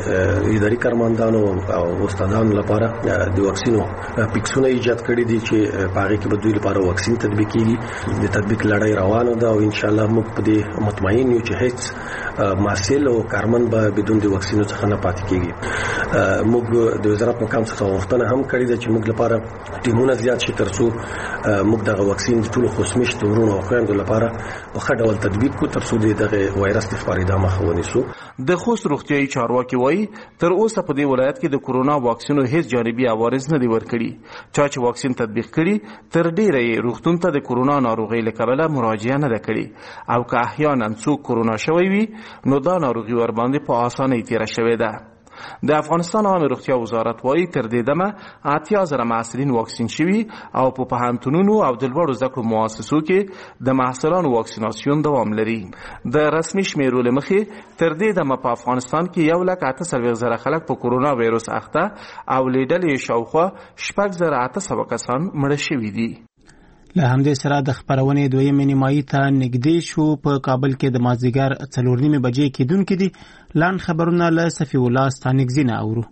د اداري کارمندانو او استادانو لپاره د واکسینو پکسونه ایجاد کړي دي چې په هغه کې به دوی لپاره واکسین تطبیق کیږي. د تطبیق لړۍ روانه ده او ان شاء الله موږ په دې مطمئن یو چې هیڅ محصل او کارمند به بدون د واکسینو څخه نه پاتې کیږي. موږ د وزارت مقام څخه غوښتنه هم کړې ده چې موږ لپاره ټیمونه زیات شي ترڅو موږ دغه واکسین د ټولو خوشمشت ورونو او خويندو لپاره په ښه ډول تطبیق کو تر څو دغه وایرس د خپرېدا مخه ونیسو. د خوست روغتیايي چارواکي وایي تر اوسه په دې ولایت کې د کورونا واکسینو هیڅ جانبي عوارض نه دي ورکړي. چا چې واکسین تطبیق کړي تر ډیره یې روغتون ته د کورونا ناروغۍ له کبله مراجعه نه ده کړې او که احیانا څوک کورونا شوی وي نو دا ناروغي ورباندې په اسانۍ تیره شوې ده. د افغانستان عامه روغتیا وزارت وایي تر دې دمه اتیا زره محصلین واکسین شوي او په پوهنتونونو او د لوړو زده کړو مؤسسو کې د محصلانو واکسیناسیون دوام لري. د رسمي شمیرو له مخې تر دې دمه په افغانستان کې یو لک اته څلوېښت زره خلک په کورونا وایرس اخته او له ډلې شاوخوا شپږ زره اته سوه کسان مړه شوي دي. له همدې سره د خپرونې دویمې نیمایي ته نږدې شو. په کابل کې د مازدیګر څلور نیمې بجې کېدونکې دي. لاند خبرونه له صفي الله ستانکزي نه اورو.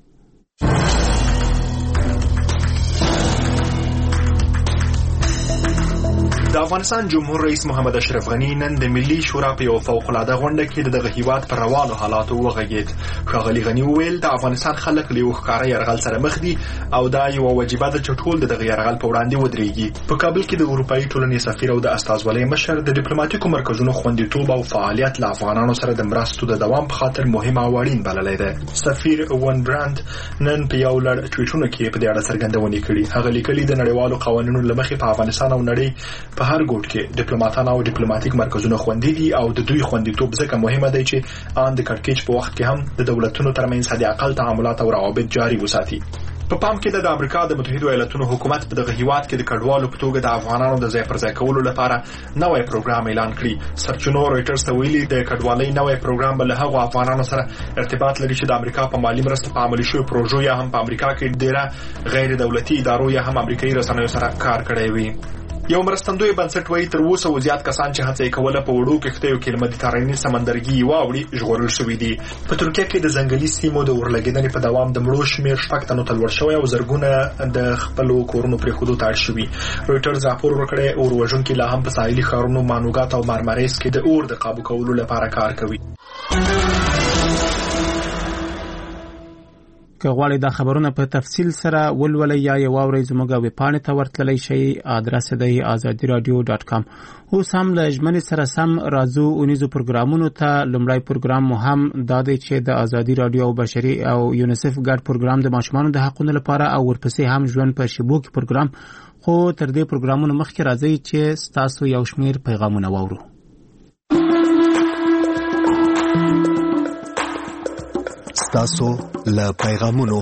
د افغانستان جمهور رئیس محمد اشرف غنی نن د ملي شورا په یو فوق العاده غونډه کې د دغه هیواد پر روانو حالاتو وغږید. ښاغلي غنی وویل د افغانستان خلک له یو ښکاره یرغل سره مخ دي او دا یوه وجیبه ده چې ټول د دغه یرغل په وړاندې ودرېږي. په کابل کې د اروپایي ټولنې سفیر او د استازولۍ مشر د ډیپلوماټیکو مرکزونو خوندیتوب او فعالیت له افغانانو سره د مرستو د دوام په خاطر مهم او اړین بللی دی. سفیر ون برانډ نن په یو لړ ټویټونو کې په دې اړه څرګندونې کړي. هغه لیکلي د نړیوالو قوانینو له مخې په افغانستان او نړۍ په هر ګوټ کې ډیپلوماټان او ډیپلوماټیک مرکزونه خوندي دي او د دوی خوندیتوب ځکه مهمه دی چې ان د کړکېچ په وخت کې هم د دولتونو ترمنځ حد اقل تعاملات او روابط جاري وساتي. په پام کې د امریکا د متحده ایالاتونو حکومت په دغه هیواد کې د کډوالو په توګه د افغانانو د ځای پر ځای کولو لپاره نوې پروګرام اعلان کړی. سرچینو رويټرز ته ویلي د کډوالۍ نوې پروګرام به له هغو افغانانو سره ارتباط لري چې د امریکا په مالی مرسته په عملي شوی پروژو یا هم په امریکا کې ډیره غیر دولتي ادارو یا هم امریکایي رسنیو سره کار کړی وي. یو مرستندوی بنسټ وایي تر اوسه زیات کسان چې هڅه کوله په وړو کښتیو کې مدیترانې سمندرګي واوړي ژغورل شوي دي. په ترکیه کې د ځنګلي سیمو د اورلګیدنې په دوام د مړو شمېر شپږ تنو ته لوړ شوی او زرګونه د خپلو کورونو پرېښودو ته اړ شوي. رویټرز راپور ورکړی اور وژونکي لا هم په ساحلي ښارونو مانوګات او مارمریس کې د اور د قابو کولو لپاره کار کوي. که غواړئ دا خبرونه په تفصیل سره ولولئ یا یې واورئ زموږ ویبپاڼې ته ورتللی شئ. آدرس دی ازادي رادیو ډاټ کام. اوس هم له ژمنې سره سم راځو اونیزو پروګرامونو ته. لومړی پروګرام مو هم دا دی چې د ازادي رادیو او بشري او یونیسف ګډ پروګرام د ماشومانو د حقونو لپاره او ورپسې هم ژوند په شیبو کې پروګرام. خو تر دې پروګرامونو مخکې راځئ چې ستاسو یو شمېر پیغامونه واورو. ستاسو له پیغامونو.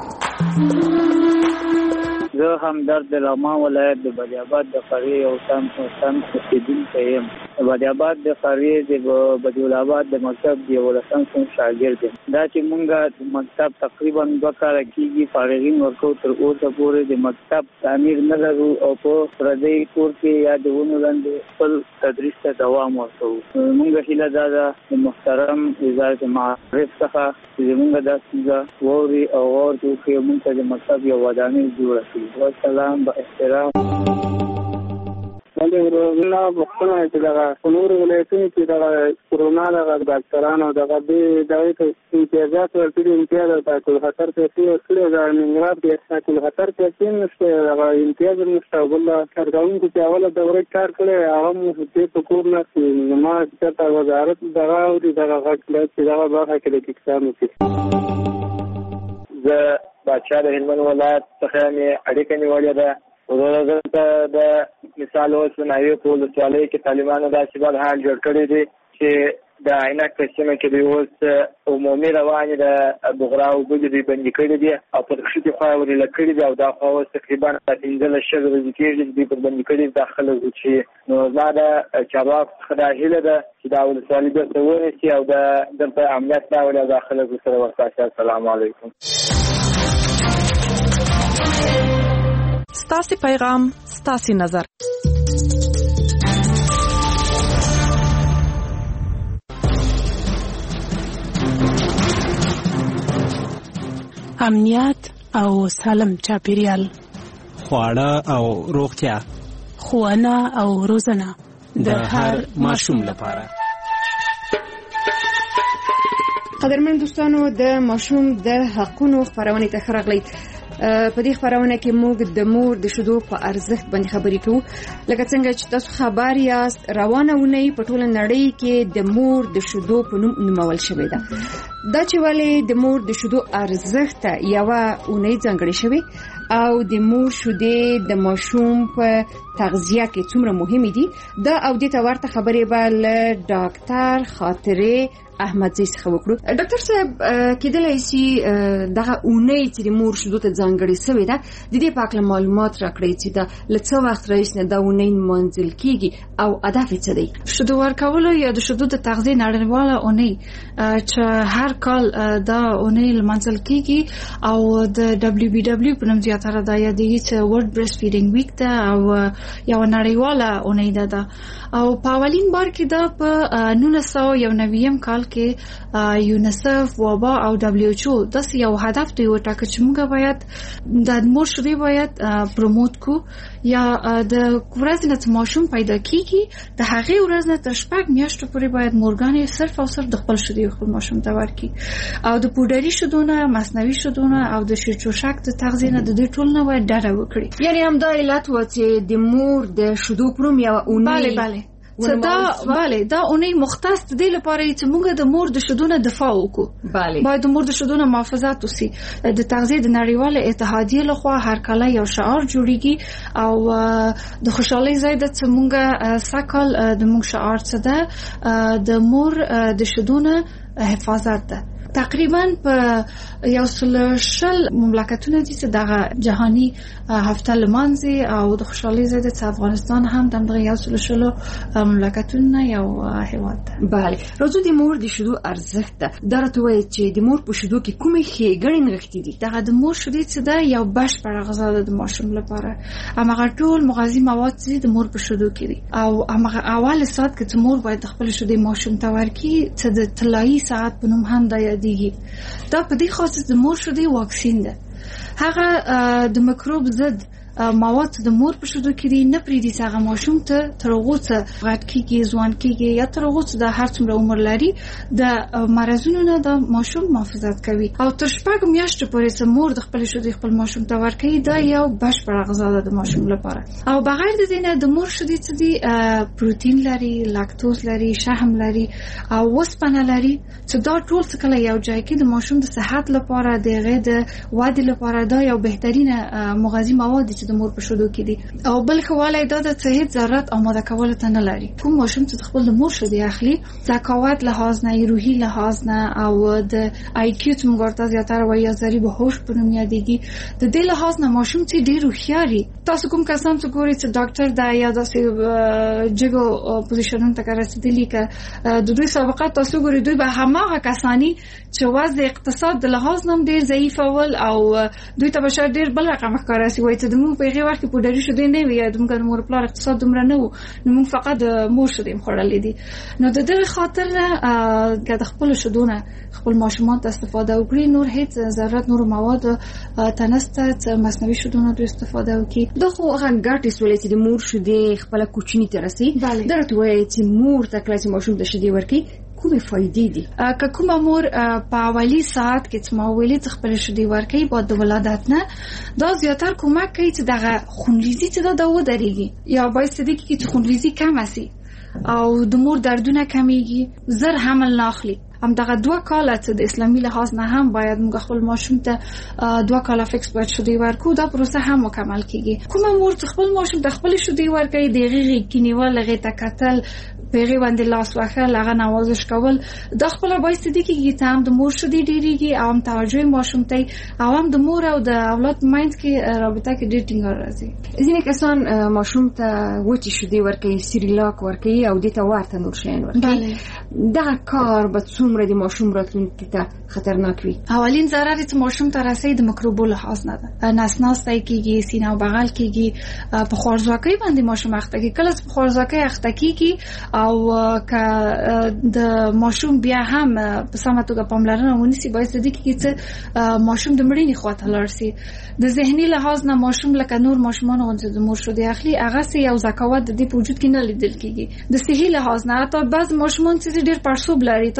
زه همدرد د لاما ولایت د بدیاباد د قریې یو تن تن اوسېدونکی یم. د بدیاباد د قریې د بدیالاباد د مکتب د یولسم صنف شاګرد یم. دا چې مونږ مکتب تقریبا دوه کاله کېږي فارغین ورکوو تر اوسه پورې د مکتب تعمیر نه لرو او په پردی کور کې یا د ونو لاندې خپل تدریس ته دوام ورکوو. مونږ هیله دا ده د محترم وزارت معارف څخه چې زمونږ دا ستونزه واوري او غور وکړي مونږ ته د مکتب یو ودانۍ جوړه کړي. والسلام با احترام. بلې ورونه پوښتنه چې دغه په نورو ولایتونو کې دغه کرونا دغه ډاکټرانو دغه دې دغې ته امتیازات ورکړي. امتیاز او تاکل خطر پیسې ورکړي. د ننګرهار کې تاکل خطر پیسې نشته، دغه امتیاز هم نشته. او بل کارکوونکو چې اوله دوره کار کړی هغه هم دې په کور ناست وي. نو ما چېرته وزارت دغه اوري دغه غږ باید چې دغه برخه کې د کیکسان وکړي. زه بادشاه د هلمند ولایت څخه مې اړیکه نیولې ده. دلته د مثال اوس ناوې په ولسوالۍ کې طالبانو داسې بد حال جوړ کړی دی چې د عینک په سیمه کې دوی اوس عمومي روانې د بغرا اوبه دوی بندي کړي دي او په ښځې خوا ورېله کړي دي او دا خوا اوس تقریبا پنځلس شل ورځې کېږي چې دوی پر بندي کړي دي دا خلک چې نو زما د چارواکو څخه دا هیله ده چې دا ولسوالي بېرته ونیسي او د دلته امنیت راولي او دا خلک ورسره ورساسي. السلام علیکم. ستاسي پیغام ستاسي نظر. امنیت او سالم چاپیریال، خواړه او روغتیا، ښوونه او روزنه د هر ماشوم لپاره. قدرمن دوستانو، د ماشوم د حقونو خبرونه ته خبرغلی. په دې خبرونه کې موږ د مور د شیدو په ارزښت باندې خبرې کوو. لکه څنګه چې تاسو خبر یاست روانه ونی په ټوله نړۍ کې د مور د شیدو په نوم نومول شوې ده. دا چې ولې د مور د شیدو ارزښت یوه اونۍ ځانګړې شوې او د مور شیدې د ماشوم په تغذیه کې څومره مهمې دي دا او دې ته ورته خبرې به له ډاکټر خاطرې احمدزی څخه وکړو. ډاکټر صاحب کېدلای شي دغه اونۍ چې د مور شیدو ته ځانګړې شوې ده د دې په اړه معلومات راکړئ چې دا له څه وخت راهیسې دا اونۍ نمانځل کیږي او هدف یې څه دی؟ شیدو ورکولو یا د شیدو د تغذیې نړیواله اونۍ چې هر کال دا اونۍ لمانځل کیږي او د دبليو بي دبليو په نوم زیاتره دا یادېږي چې ورلد برېسټ فیډینګ ویک ده او یو نړیواله اونۍ ده او په اولین بار کې دا په نولس سوه یو نوي کال کې یونیسف وبا او دبليو ایچ او د یو هدف دی وټاکل چې موږ باید د مور شیدې باید پروموټ کو یا د ورځې نه ماشوم پیدا کیږي د هغې ورځې نه تر شپږ میاشتو پورې باید مورګانې صرف او صرف د خپل شیدې خپل ماشوم ته ورکړي او د پوډري شیدو نه مصنوعي شیدو نه او د شیرچوشک د تغذیې نه د دې ټول نه باید ډډه وکړي. یعنی همدا علت و چې د مور د شیدو پروم یو اونۍ بله بله دا bale دا اونۍ مختص دی لپاره چې موږ د مور د شیدو نه دفاع وکړو. bale باید د مور د شیدو نه محافظت وسی. د تغذیې د نړیواله اتحادیې لخوا هر کله یو شعار جوړیږي او د خوشحالۍ ځای د چې موږ سکل د موږ شعار څه ده د مور د شیدو نه حفاظت ده. تقریبا په یو سل شل مملکتونه دي چې دغه جهانی هفته لمانځي او د خوشحالۍ ځای د افغانستان هم دغه یو سل شل مملکتونه یو هیواد ده. bale راځو د مور د شیدو ارزښت ده. دا راته وایي چې د مور په شیدو کې کومې ښېګڼې نغښتې دي؟ دغه د مور شیدې چې ده یو بشپړه غذا ده د ماشوم لپاره. هماغه ټول مغذي مواد چې د مور په شیدو کې دي او هماغه اول ساعت کې چې مور باید خپل شیدې ماشوم ته ورکړي چې د طلایي ساعت په نوم هم دا دا په دې خاصه د مور شیدې واکسین ده. هغه د میکروب ضد مواد د مور په شیدو کې دي نه پریږدي چې هغه ماشوم ته تر هغو څه غټ کېږي ځوان کېږي یا تر هغو څه د هر څومره عمر لري د مرضونو نه د ماشوم محافظت کوي او تر شپږ میاشتو پورې چې مور د خپل شیدې خپل ماشوم ته ورکوي دا یو بشپړه غذا ده د ماشوم لپاره. او بغیر د دې نه د مور شیدې چې دي پروتین لري لاکتوز لري شحم لري او وسپنه لري چې دا ټول څه کله یو ځای کې د ماشوم د صحت لپاره د هغې د ودې لپاره دا یو بهترینه مغذي مواد د مور په شیدو کې دي. او بل خواله دا د صحت ضرورت آماده کول ته نه لري. کوم ماشوم چې خپل د مور شیدې اخلي ذکاوت لحاظ نه روحي لحاظ نه او د آی کیو څنګه ورته زیاتره وایي ازري به هوش په نوم یادېږي د دې لحاظ نه ماشوم چې ډېر هوښیاري. تاسو کوم کسان چې ګورئ چې ډاکټر دا یا داسې جګو پوزیشنونو ته رسېدلي که د دوی سابقه تاسو ګورئ دوی به هماغه کسانی چې وضع اقتصاد د لحاظ نه ډېر ضعیف ول او دوی ته بشر ډېر بل رقم ښکاراسي وایي چې د موږ په هغې وخت کې پوډري شیدې نه وي یا د موږ د مور پلار اقتصاد دومره نه و نو موږ فقط د مور شیدې خوړلې دي. نو د دغې خاطر نه که د خپلو شیدو نه خپل ماشومان ته استفاده وکړي نور هیڅ ضرورت نورو موادو ته نشته چې مصنوعي شیدو نه دوی استفاده وکړي. دا خو هغه ګټې سولې چې د مور شیدې خپله کوچني ته رسي. دا راته وایي چې مور ته کله چې ماشوم ته شیدې ورکړي کومې فایدې دي؟ که کومه مور په اولي ساعت کې چې ما ویلې چې خپلې شیدې ورکوي بعد د ولادت نه دا زیاتر کمک کوي چې دغه خونریزي چې دا دا ودرېږي یا باعث دې کېږي چې خونریزي کمه سي او د مور دردونه کمیږي زر حمل نه اخلي. هم دغه دوه کاله چې د اسلامي لحاظ نه هم باید موږ خپل ماشوم ته دوه کاله فکس باید شیدې ورکړو. دا پروسه هم مکمل کیږي. کومه مور چې خپل ماشوم ته خپل شیدې ورکوي د هغې غېږ کې نیول هغې ته کتل په هغې باندې لاس وهل هغه نوازش کول دا خپله باعث دې کېږي چې هم د مور شیدې ډېرېږي او هم توجه ماشوم ته او هم د مور او د اولاد په منځ کې رابطه کې ډېر ټینګار راځي. ځینې کسان ماشوم ته وچې شیدې ورکوي سیریلاک ورکوي او دې ته ورته نور شیان ورکوي. دغه کار به څومره د ماشوم راتلونکي ته خطرناک وي؟ اولین ضرر چې ماشوم ته رسي د میکروبو لحاظ نه ده. نس ناستی کېږي سینه او بغل کېږي په خوارځواکۍ باندې ماشوم اخته کېږي. کله چې په خوارځواکۍ اخته کېږي او که د ماشوم بیا هم په سمه توګه پاملرنه ونیسي باعث دې کېږي چې ماشوم د مړینې خواته لاړ شي. د ذهني لحاظ نه ماشوم لکه نور ماشومان غوندې د مور شیدې اخلي هغسې یو ذکاوت د دې په وجود کې نه لیدل کېږي. د صحي لحاظ نه حتی بعض ماشومان چې ډېر پړسوب لري تاسو به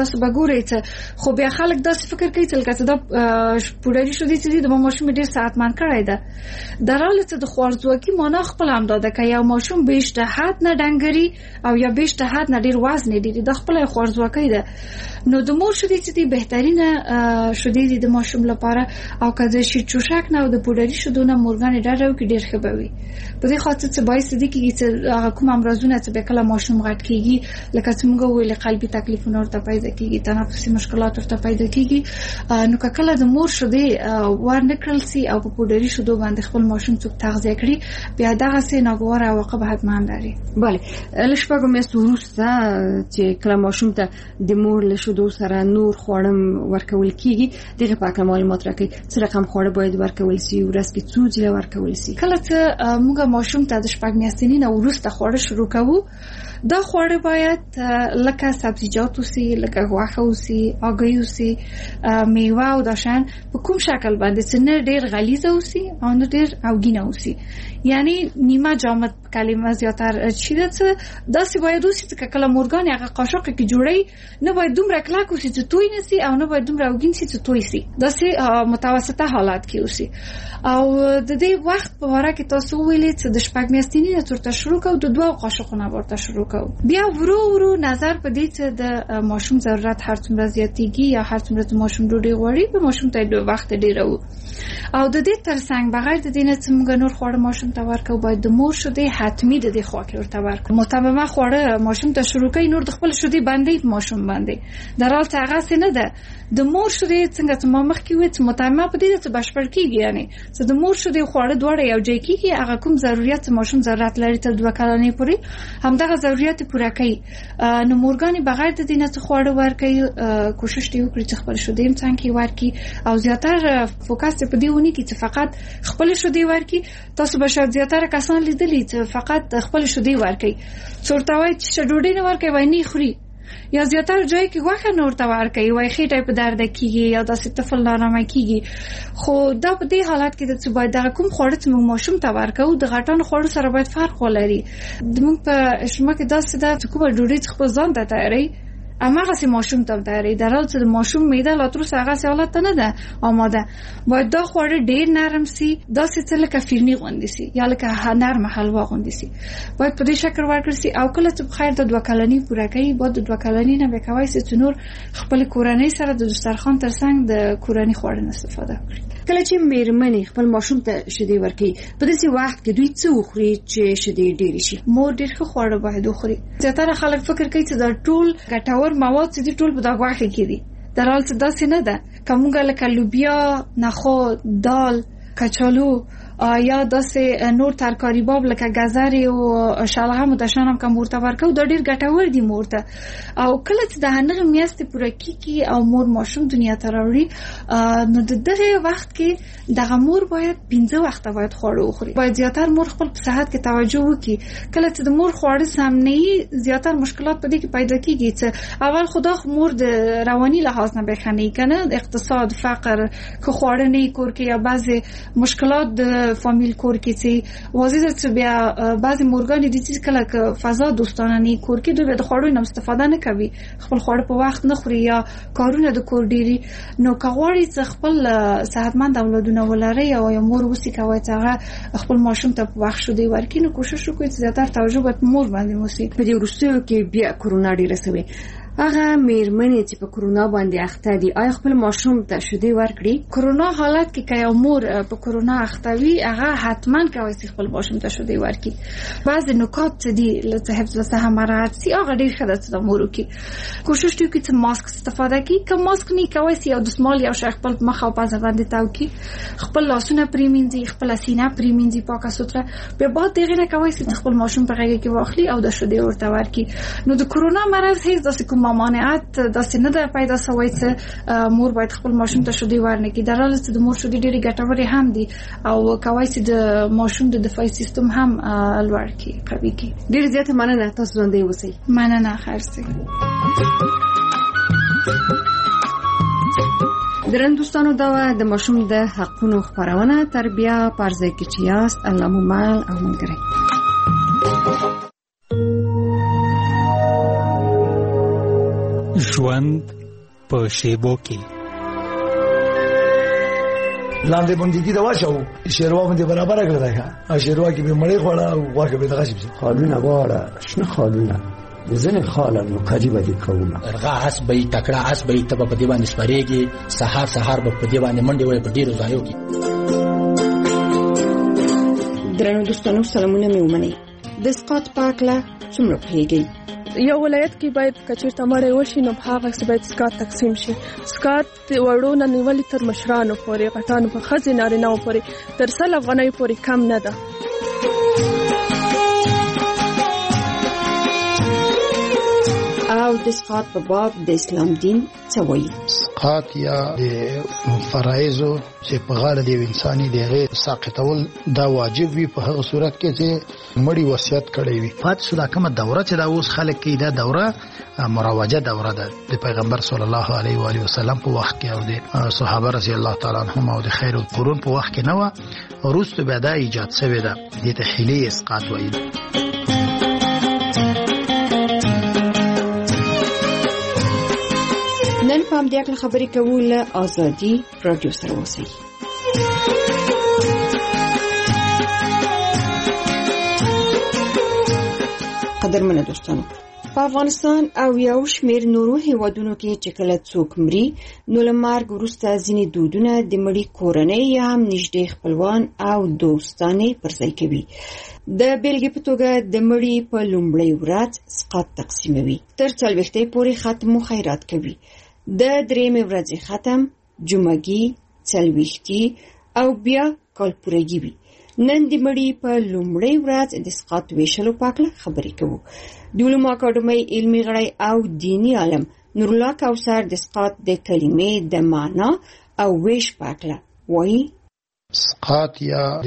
ګوري څه خو بیا خلک داسې فکر کوي چې لکه دا پوډري شودې چې د ماشوم ډیر ساعتمان کړی ده دراله چې د خوارځواکي معنا خپل هم ده که یو ماشوم به اشتهات نه ډنګري او یا به اشتهات نه ډیر وزن لري د خپل خوارځواکي ده نو د مور شودې چې دی بهترینه شودې دي د ماشوم لپاره او که د شي چوشک نه او د پوډري شودو نه مورګان ډاډو کې ډیر ښه بوي په دې خاطر چې باعث دي چې کوم امراضونه چې به کله ماشوم غټ کیږي لکه څنګه ویل قلبي تکلیفونه ورته پیدا کیږي تنفسي مشکلات ورته پیدا کیږي نو که کله د مور شودې ورنکړل سي او په پوډري شودو باندې خپل ماشوم څوک تغذیه کړي بیا دغه سي ناګواره عواقب حتما لري. بله لشپږو میاشتو وروسته چې کله ماشوم ته د مور له شودو سره نور خواړه ورکول کیږي دغه په اړه معلومات راکړي څه رقم خواړه باید ورکول سي ورځ کې څو ځله ورکول سي. کله چې موږ ماشوم ته د شپږ میاشتې نه وروسته خواړه شروع کوو دا خواړه باید لکه سبزیجات وسی لکه غوښه وسی هګۍ وسی میوه او داشان په کوم شکل باندې چې نه ډیر غلیظ وسی او نه ډیر اوګینه وسی یعنی نیمه جامد کلمه زیاتر چی ده چې داسې باید وسی چې کله مورګان هغه قاشق کې جوړي نه باید دومره کلک وسی چې توی نسی او نه باید دومره اوګین سي چې توی سي داسې متوسطه حالت کې وسی او د دې وخت په واره کې تاسو ویلې چې د شپږ میاشتې نه ترته شروع کو د دوه قاشقونه ورته شروع کو بیا ورو ورو نظر په دې چې د ماشوم ضرورت هر څومره زیاتېږي یا هر څومره ماشوم ډوډۍ غواړي په ماشوم ته د وخت ډیر او او د دې ترڅنګ بغیر د دې نه چې موږ نور خواړه ماشوم ته ورکو باید د مور شودې حتمی د دې خواکې ورته ورکو متممه خواړه ماشوم ته شروع کوي نور د خپل شودې باندې ماشوم باندې درال ته هغه څه نه ده د مور شودې څنګه چې ما مخکې وې چې متممه په دې چې بشپړ کیږي یعنی چې د مور شودې خواړه دواړه یو ځای کیږي هغه کوم ضرورت ماشوم ضرورت لري تر دوه کلنۍ پورې همدغه ضرورت پوره کوي نو مورګانی بغیر د دې نه چې خواړه ورکوي کوشش دی وکړي چې خپل شودې هم څنګه ورکړي او زیاتره فوکس په دې ونی کې چې فقط خپل شودې ورکړي تاسو به شاید زیاتره کسان لیدلی چې فقط خپل شودې ورکړي څورته وای چې ډوډۍ نه ورکوي وای نه خوري یا زیاتره ځای کې غوښه نور ته ورکوي وای خېټه په درد کیږي یا داسې طفل نارامه کیږي خو دا په دې حالت کې چې باید د کوم خواړه چې موږ ماشوم ته ورکو د غټانو خواړو سره باید فرق ولري موږ په شمه کې داسې ده چې کومه ډوډۍ خپل ځان ته تیاری اماغه سي ماشوم ته داري درال چې ماشوم معده لا تر څنګه سي حالت نه ده آماده باید دا خواړه ډیر نرم سي داسې چې لکه فیرنی غوندي سي یا لکه نرم حلوا غوندي سي باید په دې شکل ورکړ سي او کله چې خیر د دوه کلنۍ پوره کوي باید د دوه کلنۍ نه وکوي چې نور خپل کورنۍ سره د دسترخوان ترڅنګ د کورنۍ خواړو استفاده وکړي کله چې میرمنې خپل ماشوم ته شیدې ورکړي په دې وخت کې دوی څه وخوري چې شیدې ډېر شي مور ډېر ښه خواړه باید وخوري زیاتره خلک فکر کوي چې دا ټول ګټور مواد چې ټول په دغه غوښه کې دي در حال چې داسې نه ده کومه لکه لوبیا نخود دال کچالو یا داسې نور ترکاری باب لکه گازر او شلغم او دشان هم کوم ورته ورکو دا ډیر ګټور دي مورته او کله چې د هغه میاشتې پوره کیږي او مور ماشوم دنیا ته راوړي نو د دغه وخت کې دغه مور باید پنځه وخته باید خواړه وخوري باید زیاتره مور خپل صحت کې توجه وکړي کله چې د مور خواړه سم نه وي زیاتره مشکلات په دې کې پیدا کیږي چې اول خدا مور د رواني لحاظ نه بخنی کنه اقتصاد فقر که خواړه نه کور کې یا بعضی مشکلات د فامیل کور کې چې واضح ده چې بیا بعضی مورګان دي چې کله فضا دوستانه نه کور کې دوی د خوړو نه استفاده نه کوي خپل خوړ په وخت نه خوري یا کارونه د کور ډيري نو کغوري چې خپل صحتمند اولادونه ولري او یا مور وسی کوي چې هغه خپل ماشوم ته په وخت شو دی ورکې نو کوشش وکړي چې زیاتره توجه به مور باندې وسی په دې وروستیو کې بیا کورونا ډیره سوي هغه میرمنې چې په کورونا باندې اخته دي آیا خپل ماشوم ته شیدې ورکړي کورونا حالت کې که یو مور په کورونا اخته وي هغه حتما کوي چې خپل ماشوم ته شیدې ورکړي بعض نکات چې دي لته حفظ صحه مراد سي هغه ډیر ښه ده چې مور وکړي کوشش وکړي چې ماسک استفاده کړي که ماسک نه کوي سي او د سمال یو شخص خپل مخ او پزه باندې تاو کړي خپل لاسونه پریمینځي خپل سینه پریمینځي پاکه سوتره به بعد دغه نه کوي چې خپل ماشوم په غېږ کې واخلي او د شیدې ورته ورکړي نو د کورونا مرض هیڅ داسې کوم مانعات داسې نه ده پیدا شوی چې مور باید خپل ماشوم ته شیدې ورنکړي در حالی چې د مور شیدې ډېرې ګټورې هم دي او کولی شي د ماشوم د دفاعي سیستم هم لوړ کړي قوي کړي ډېر زیاته مننه تاسو ژوندی اوسئ مننه خیر سي درن دوستانو دا د ماشوم د حقونو خبرونه تربیه پرځای کې چې یاست الله مو مل او ملګری ژوند په شیبو کې. لاندې باندې دا واچو شیروا باندې برابر کړل دا شیروا کې به مړې خوړه او واکه به دغه شي خالونه واړه شنه خالونه ځنه خاله نو قریبه دي کومه ارغه اس به تکړه اس به ته په دې باندې سپریږي سحر سحر په دې باندې منډي وي په ډیرو ځایو کې. درنو دوستانو سلامونه مې ومنئ. د اسقاط پاکله څومره پیږي؟ یو ولایت کې باید کچیرته مړی وشي نو په هغه څه باید اسقاط تقسیم شي. اسقاط وړو نه نیولې تر مشرانو پورې غټانو په ښځې نارینه‌و پورې تر سل افغانۍ پورې کم نه ده. او د اسقاط په باب د اسلام دین څه وایي؟ اسقاط یا د فرایضو چې په غاړه د انساني د غیر ساقطول دا واجب وي په هغه صورت کې چې مړی وصیت کړی وي. پات شو دا کومه دوره چې دا اوس خلک کې دا دوره مروجه دوره ده د پیغمبر صلی الله علیه و علیه وسلم په وخت کې او د صحابه رضی الله تعالی عنهم او د خیر القرون په وخت کې نه و. وروسته بیا دا ایجاد شوی ده د تحلیل اسقاط وایي. نن په همدې اړه خبرې کوو له آزادي رادیو سره اوسئ. قدرمنه دوستانو، په افغانستان او یو شمېر نورو هیوادونو کې چې کله څوک مري نو له مرګ وروسته ځینې دودونه د مړي کورنۍ یا هم نږدې خپلوان او دوستانې پرځای کوي. د بیلګې په توګه د مړي په لومړۍ ورځ اسقاط تقسیموي، تر څلوېښتۍ پورې ختم و خیرات کوي. د درېمې ورځې ختم، جمعګي، څلوېښتي او بیا کالپورګي وي. نن د مړي په لومړۍ ورځ د اسقاط ویشلو په اړه خبرې کوو. د علومو اکاډمۍ علمي غړی او دیني عالم نورالله کوثر د اسقاط د کلمې د معنا او ویش په اړه وایي. اسقاط یا د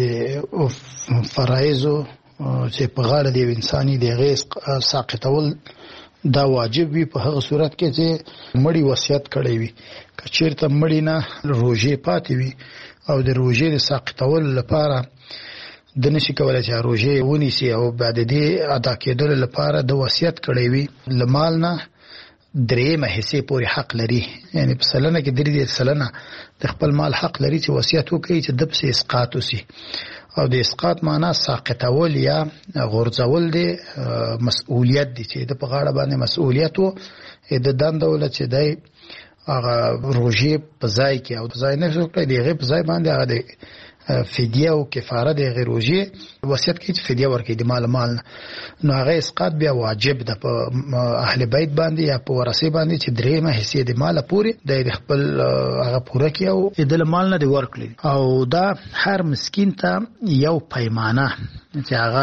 فرایضو چې په غاړه د انساني د غیر ساقطول دا واجب وي په هغه صورت کې چې مړی وصیت کړی وي. که چیرته مړی نه روژې پاتې وي او د روژې د ساقطول لپاره د نشي کولای چې روژې ونیسي او بعد دې ادا کېدل لپاره د وصیت کړی وي، لمال نه درېمه حصے پورې حق لري. یعنی په سلنه کې درې دېرش سلنه د خپل مال حق لري چې وصیت وکړي چې د پسې اسقاط وسي. او د اسقاط معنا ساقطول یا غورځول دی، مسؤلیت دی چې د په غاړه باندې مسؤلیت وو د دنده ولې چې دی هغه روژې په ځای کې او ځای نه شو کړی دی هغه په ځای باندې هغه د فدیه او کفاره د غیر روژې وصیت کې چې فدیه ورکړي د مال مال نو هغه اسقاط بیا واجب ده په اهل بیت باندې یا په ورثه باندې چې درېمه حصے د مال پورې د خپل هغه پوره کې او د مال نه دی ورکړي. او دا هر مسکین ته یو پیمانه چې هغه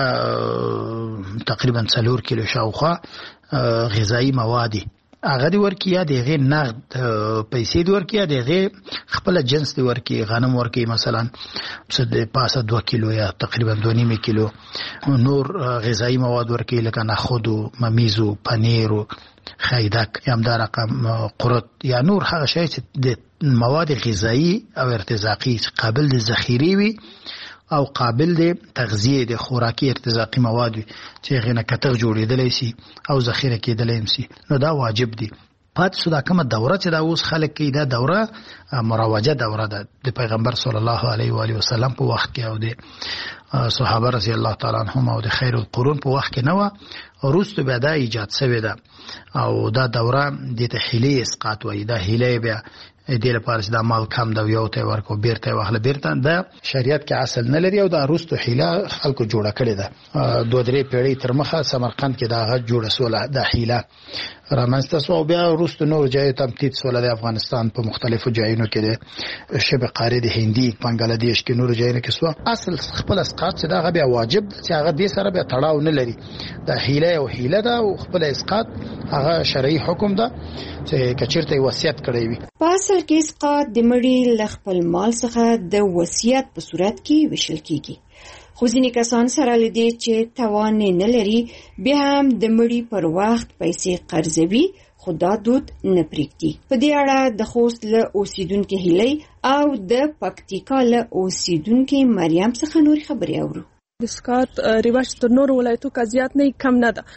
تقریبا څلور کیلو شاوخوا غذایی مواد هغه دی ورکی یا دغه نقد پیسې دی ورکی یا دغه خپل جنس دی ورکی، غنم ورکی مثلا څه د پاسه دوه کیلو یا تقریبا دوه نیم کیلو نور غذایی مواد ورکی لکه نخود او ممیز او پنیر او خیدک یا هم دا رقم قرط یا نور هغه شی چې د مواد غذایی او ارتزاقي قابل د ذخیره وي او قابل د تغذیه د خوراکي ارتزاقي مواد چې غنه کتغ جوړېدلای شي او ذخیره کېدلای شي نو دا واجب دي. پات شو دا کومه دوره چې دا اوس خلک کې دا دوره مروجه دوره ده د پیغمبر صلی الله علیه و علیه وسلم په وخت کې او د صحابه رضی الله تعالی عنهم او د خیر القرون په وخت کې نه و. وروسته بیا دا ایجاد شوی ده او دا دوره د تحلیل اسقاط وایي. دا هیله بیا دې لپاره چې دا مال کم دا یو ته ورکو بیرته واخله بیرته دا شریعت کې اصل نه لري او دا روستو حیله خلکو جوړه کړې ده. دوه درې پیړۍ تر مخه سمرقند کې دا غږ جوړه سوله د حیله رامنځته سو بیا روستو نور ځای تمتید سوله د افغانستان په مختلفو ځایونو کې د شبه قاره د هندي بنگلاديش کې نور ځایونه کې سو اصل خپل اسقاط چې دا بیا واجب چې هغه دې سره بیا تړاو نه لري. دا حیله او حیله ده او خپل اسقاط هغه شرعي حکم ده چې کچیرته وصیت کړی وي. په اصل کې اسقاط د مړي له خپل مال څخه د وصیت په صورت کې ویشل کیږي. خو ځینې کسان سره لدې چې توان نه لري بیا هم د مړي پر وخت پیسې قرضوي خو دا دود نه پرېږدي. په دې اړه د خوست له اوسیدونکو هیلې او د پکتیکا له اوسیدونکو مریم څخه نور خبرې اورو. د اسقاط رواج تر نور ولایتو کا زیات نه کم نه ده.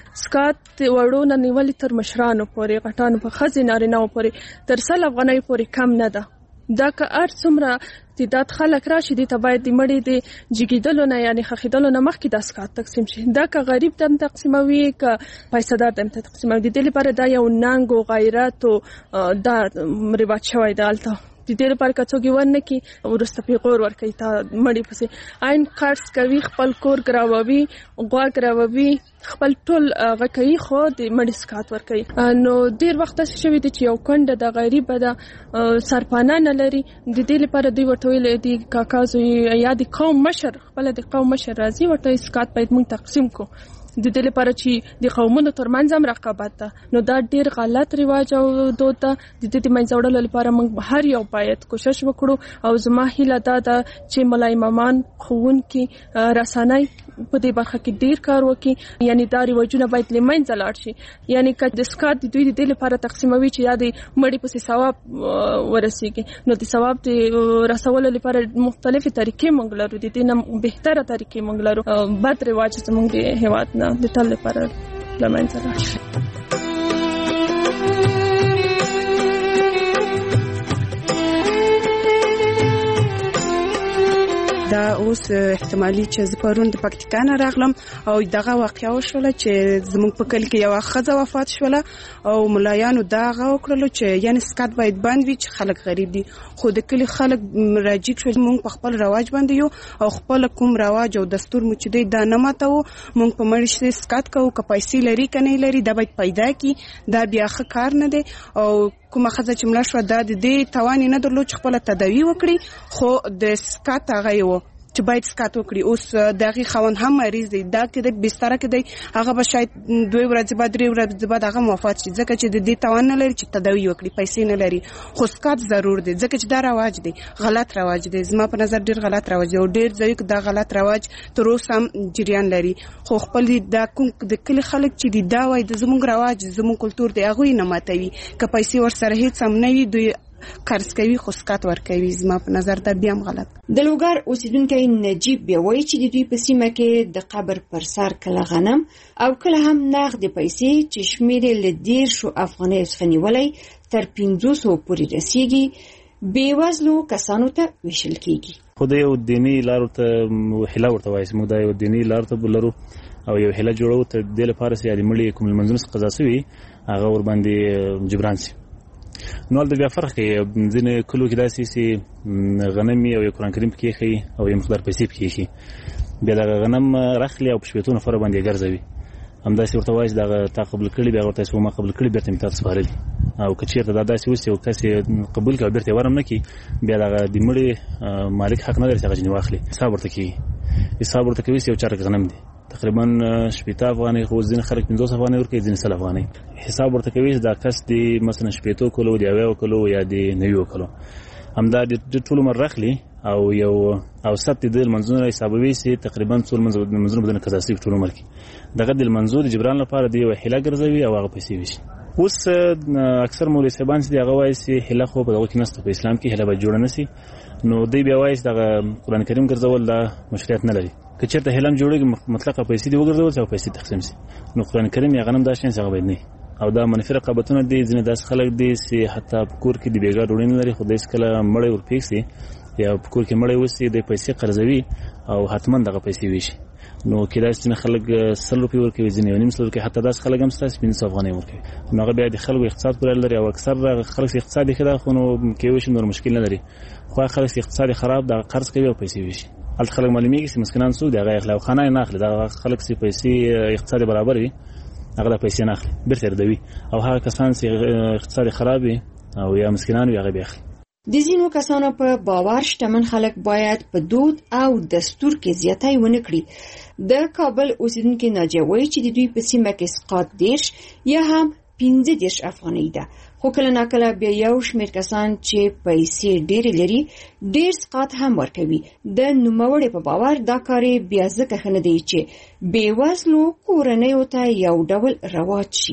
سکات وړو نه نیولې تر مشرانو پورې غټانو په ښځې نارینه‌و پورې تر سل افغانۍ پورې کم نه ده. دا که هر څومره تعداد خلک راشي دې ته باید د مړي د جګېدلو نه یعنې ښخېدلو نه مخکې دا سکات تقسیم شي. دا که غریب ته هم تقسیموي که پیسه‌دار ته هم تقسیموي. د دې لپاره دا یو ننګ او غیرت او دا رواج شوی دی هلته. د دې لپاره که څوک یې ونه کړي وروسته پیغور ورکوي تا مړي پسې عین قرض کوي، خپل کور ګراووي، غوا ګراووي، خپل ټول هغه کوي خو د مړي سکات ورکوي. نو ډېر وخت داسې شوي دی چې یو کونډه د غریبه ده سرپانه نه لري. د دې لپاره دوی ورته ویلي دي کاکا زوی یا د قوم مشر خپله د قوم مشر راځي ورته سکات باید موږ تقسیم کړو. د دې لپاره چې د قومونو ترمنځ هم رقابت ده. نو دا ډېر غلط رواج او دود ده. د دې د منځه وړلو لپاره موږ هر یو باید کوشش وکړو. او زما هیله دا ده چې ملا امامان، ښوونکي، رسنۍ په دې برخه کې ډېر کار وکړي. یعنی دا رواجونه باید له منځه لاړ شي. یعنی که د سکات د دوی د دې لپاره تقسیموي چې یا د مړي پسې ثواب ورسیږي، نو د ثواب د رسولو لپاره مختلفې طریقې موږ لرو. د دې نه بهتره طریقې موږ لرو. بد رواج زموږ د هېواد نه د تل لپاره له منځه لاړ شي. دا اوس احتمالي چې زه پرون د پکتیکا نه راغلم او دغه واقعه وشوله چې زموږ په کلي کې یوه ښځه وفات شوله او ملایانو دا هغه وکړلو چې یعنې سکات باید بند وي چې خلک غریب دي. خو د کلي خلک راجیګ شول. موږ په خپل رواج باندې یو او خپل کوم رواج او دستور مو چې دی دا نه ماتوو. موږ په مړي شي سکات کوو، که پیسې لري که نه لري دا باید پیدا کړي. دا بیا ښه کار نه دی. او کومه ښځه چې مړه شوه دا د دې توان یې نه درلود چې خپله تداوي وکړي، خو د سکات هغه یې و چې باید سکات وکړي. اوس د هغې خاوند هم مریض دی، دا کې دی بستره کې دی، هغه به شاید دوی ورځې بعد درې ورځې بعد هغه وفات شي ځکه چې د دې توان نه لري چې تداوي وکړي، پیسې نه لري. خو سکات ضرور دی ځکه چې دا رواج دی، غلط رواج دی. زما په نظر ډېر غلط رواج دی او ډېر ځایو کې دا غلط رواج تر اوسه هم جریان لري. خو خپل دا کوم د کلي خلک چې دي دا وایي د زموږ رواج زموږ کلتور دی هغوی نه ماتوي. که پیسې ورسره هېڅ هم نه وي دوی قرض کوي خو سکات ورکوي. زما په نظر دا بیا هم غلط. د لوګر اوسیدونکی نجیب بیا وایي چې د دوی په سیمه کې د قبر پر سر کله غنم او کله هم نغدې پیسې چې شمېر یې له دېرشو افغانیو څخه نیولی تر پنځوسو پورې رسیږي بېوزلو کسانو ته ویشل کېږي. خو د یو دیني لارو ته هیله ورته وایي چې موږ دا یو دیني لارو ته لرو او یو هیله جوړو ته دې لپاره چې د مړي کوم لمونځونه څخه قضا سوي هغه ورباندې جبران شي. نو هلته بیا فرق کوي. ځینې کلو کې داسې چې غنم او یو قرآن کریم پکې ایښي او یو مقدار پیسې پکې ایښي، بیا دغه غنم رخلي او په شپېتو نفره باندې یې ګرځوي. همداسې ورته وایي چې دغه تا قبول کړي، بیا ورته وایي ما قبول کړي بېرته مې تا ته سپارلي. او که چېرته دا داسې اوس یو کس یې قبول کړي او بېرته یې ور هم نه کړي بیا دغه د مړي مالک حق نه لري چې هغه ځینې واخلي. حساب ورته کوي. حساب ورته کوي چې یو چارک غنم دی تقریبا شپېته افغانۍ، خو ځینې خلک پنځوس افغانۍ ورکوي، ځینې سل افغانۍ. حساب ورته کوي چې دا کس د مثلا شپېتو کلو د اویاو کلو یا د نویو کلو همدا د ټول عمر رخلي او یو اوسط د لمنځونه حسابوي چې تقریبا څو لمنځونه بدن قضا شوي ټول عمر کې. دغه د لمنځو د جبران لپاره د یو هیله ګرځوي او هغه پیسې وشي. اوس اکثر مولوي صاحبان چې هغه وایي چې هیله خو په دغه کې نشته، په اسلام کې هیله به جوړه نشي. نو دوی بیا وایي چې دغه قرآن کریم ګرځول دا مشروعیت نه لري. که چېرته هیله هم جوړېږي مطلقه پیسې دې وګرځول چې پیسې تقسیم شي، نو قرآن کریم یا غنم دا شیان چې هغه باید نه وي. او دا منفي رقابتونه دي. ځینې داسې خلک دي چې حتی په کور کې د بېګا ډوډۍ نه لري، خو داسې کله مړی ورپېښ شي یا په کور کې مړی وشي د پیسې قرضوي او حتما دغه پیسې وشي. نو کېدای شي ځینې خلک سل روپۍ ورکوي، ځینې یو نیم سل ورکوي، حتی داسې خلک هم شته چې پنځه سوه افغانۍ ورکوي. نو هغه بیا د خلکو اقتصاد پورې اړه لري او اکثر خلک چې اقتصاد یې ښه ده خو نو کېدای شي نور مشکل نه لري. خو هغه خلک چې اقتصاد یې خراب دغه قرض کوي او پیسې وشي. هلته خلک معلومیږي چې مسکینان څوک دي، هغه اخلي او خانه یې نه اخلي. دغه خلک چې پیسې اقتصاد برابر وي هغه د پیسې نه اخلي، بیرته یې ردوي. او هغه کسان چې اقتصاد خراب وي او یا مسکینان وي هغه بیا اخلي. د ځینو کسانو په باور شتمن خلک باید په دود او دستور کې زیاتی ونه کړي. د کابل اوسیدونکي ناجیه وایي چې د دوی په سیمه کې سقاط دېرش یا هم پنځه دېرش افغانۍ ده، خو کله ناکله بیا یو شمېر کسان چې پیسې ډېرې لري ډېر سقاط هم ورکوي. د نوموړې په باور دا کار یې بیا ځکه ښه نه دی چې بېوزلو کورنیو ته یو ډول رواج شي.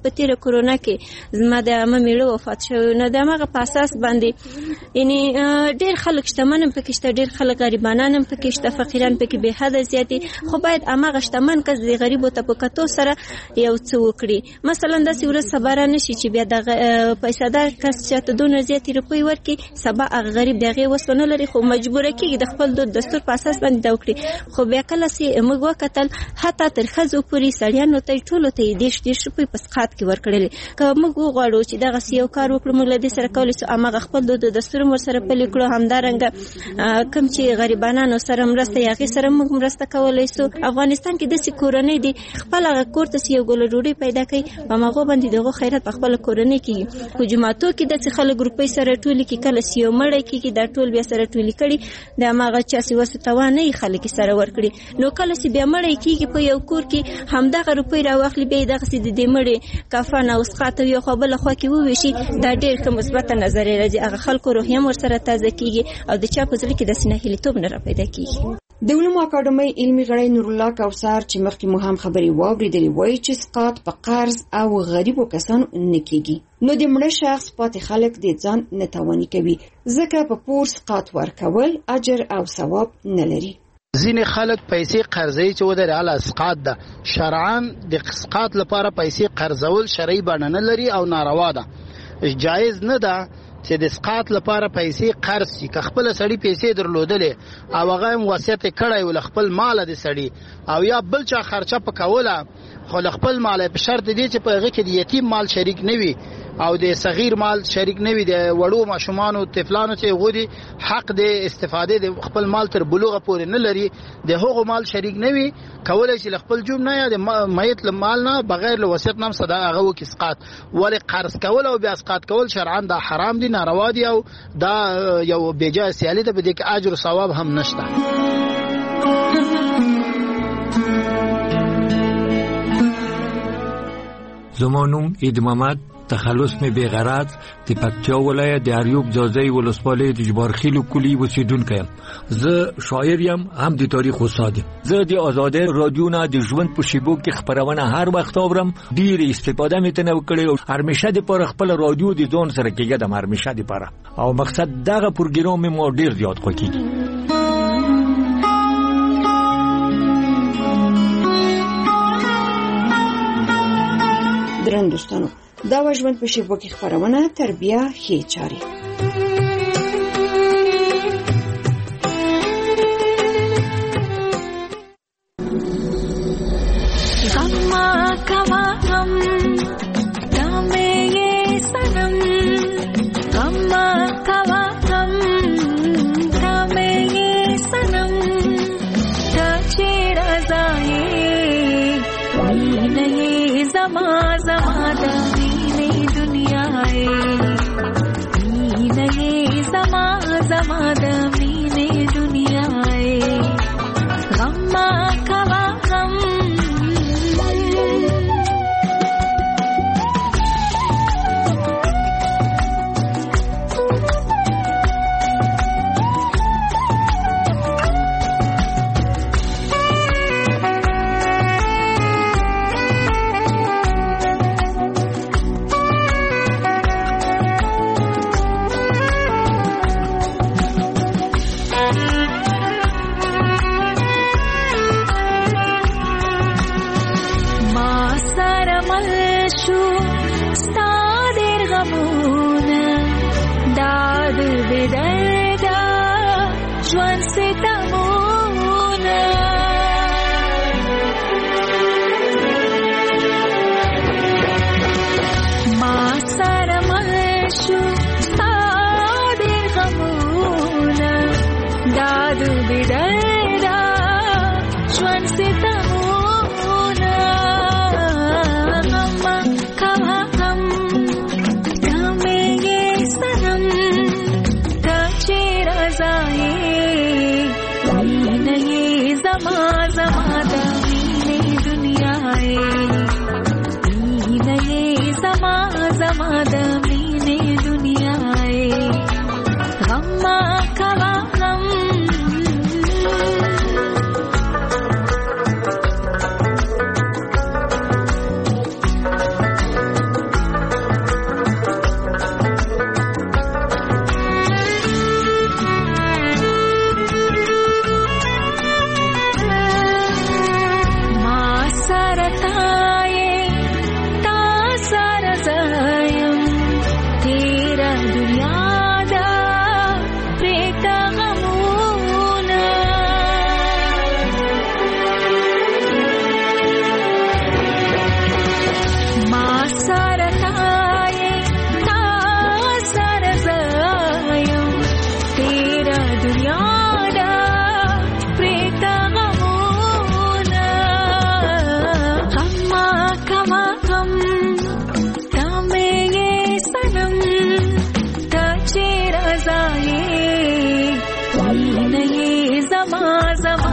په تیر کورونا کې زما د عامه میړه وفات شو نو د هغه په اساس باندې یعنی ډیر خلک شتمن هم پکې شته ډیر خلک غریبانان هم پکې شته فقیران پکې به حد زیاتې خو باید هغه شتمن کس د غریبو ته په کتو سره یو څه وکړي مثلا د سورې صبره نشي چې بیا د پیسې دار کس چې ته دونه زیاتې روپۍ ورکړي سبا هغه غریب دغه وسونه لري خو مجبور کیږي د خپل د دستور په اساس باندې دا وکړي خو بیا کله چې موږ وکتل حتی تر خزو پوری سړیانو ته ټولو ته دیش دیش په پسخات کې ورکړل که موږ وغواړو چې دغه یو کار وکړو موږ له دې سره کولای شو هغه خپل د دستور مر سره په لیکلو همدارنګه کم چې غریبانو سره مرسته یې سره موږ مرسته کولای شو افغانستان کې د سې کورنۍ دی خپل هغه کورته یو ګل ډوډۍ پیدا کوي په ماغو باندې دغه خیرات په خپل کورنۍ کې په جمعاتو کې د خلک ګروپي سره ټولي کې کله سیو مړی کې دا ټول بیا سره ټولي کړي د هغه چا سی وسوتوانه خلک سره ورکړي نو کله چې بیا مړی کېږي په یو کور کې همدغه روپۍ راواخلي بیا دغه سي د دې مړی کفن او اسقاط یو خو بل خو کې وویشي دا ډېر کوم مثبت نظر راځي هغه خلکو روح هم ورسره تازه کیږي او د چا په ځل کې د سینه هلیتوب نه را پیدا کیږي د علومو اکاډمۍ علمي غړی نور الله کوثر چې مخکې مو هم خبرې واورېدلې وایي چې اسقاط په قرض او غریبو کسانو نه کیږي نو د مړه شخص پاتې خلک د ځان نتواني کوي ځکه په پور اسقاط ورکول اجر او ثواب نه لري ځینې خلک پیسې قرضوي چې ودرې اعلی اسقاط ده شرعاً د اسقاط لپاره پیسې قرضول شرعي بڼه نه لري او ناروا ده جایز نه ده چې د اسقاط لپاره پیسې قرض شي که خپل سړی پیسې درلودلې او هغه هم وصیت کړی ول خپل مال د سړی او یا بل چا خرچه پکوله خو خپل مال په شرط دی چې په هغه کې د یتیم مال شریک نه وي او د صغیر مال شریک نه وي د وړو ماشومان او طفلانو چې غوډي حق د استفاده د خپل مال تر بلوغه پورې نه لري د هغو مال شریک نه وي کولای شي خپل جوم نه یا د میت له مال نه بغیر له وصیت نام صدا هغه وکي اسقاط ولې قرض کول او بیا اسقاط کول شرعاً دا حرام دي ناروا دي او دا یو بیجا سیالي ده به د اجر او ثواب هم نشته زمانوم عید محمد تخلص می بیغرض د پکتیا ولایت د اریوب ځاځي ولسوالۍ د جبارخیل کلی اوسیدونکی یم زه شاعر یم هم د تاریخ استاد یم زه د آزادۍ رادیو نه د ژوند په شیبو کې خبرونه هر وخت اورم ډیر استفاده مې تنه وکړې او هرمشه د پر خپل رادیو د ځون سره کېږه د هرمشه د پر او مقصد دغه پروګرام مو ډیر زیات خوښیږي درن دوستانو دا وژوند په شیبو کې خبرونه تربیه هي چاري غما کوا غم دامه یې سنم غما کوا غم دامه یې سنم دا چې رضای مینه یې زما زما د مینې دنیا یې مینه یې زما زما د مینې دنیا یې غما کوا غم زما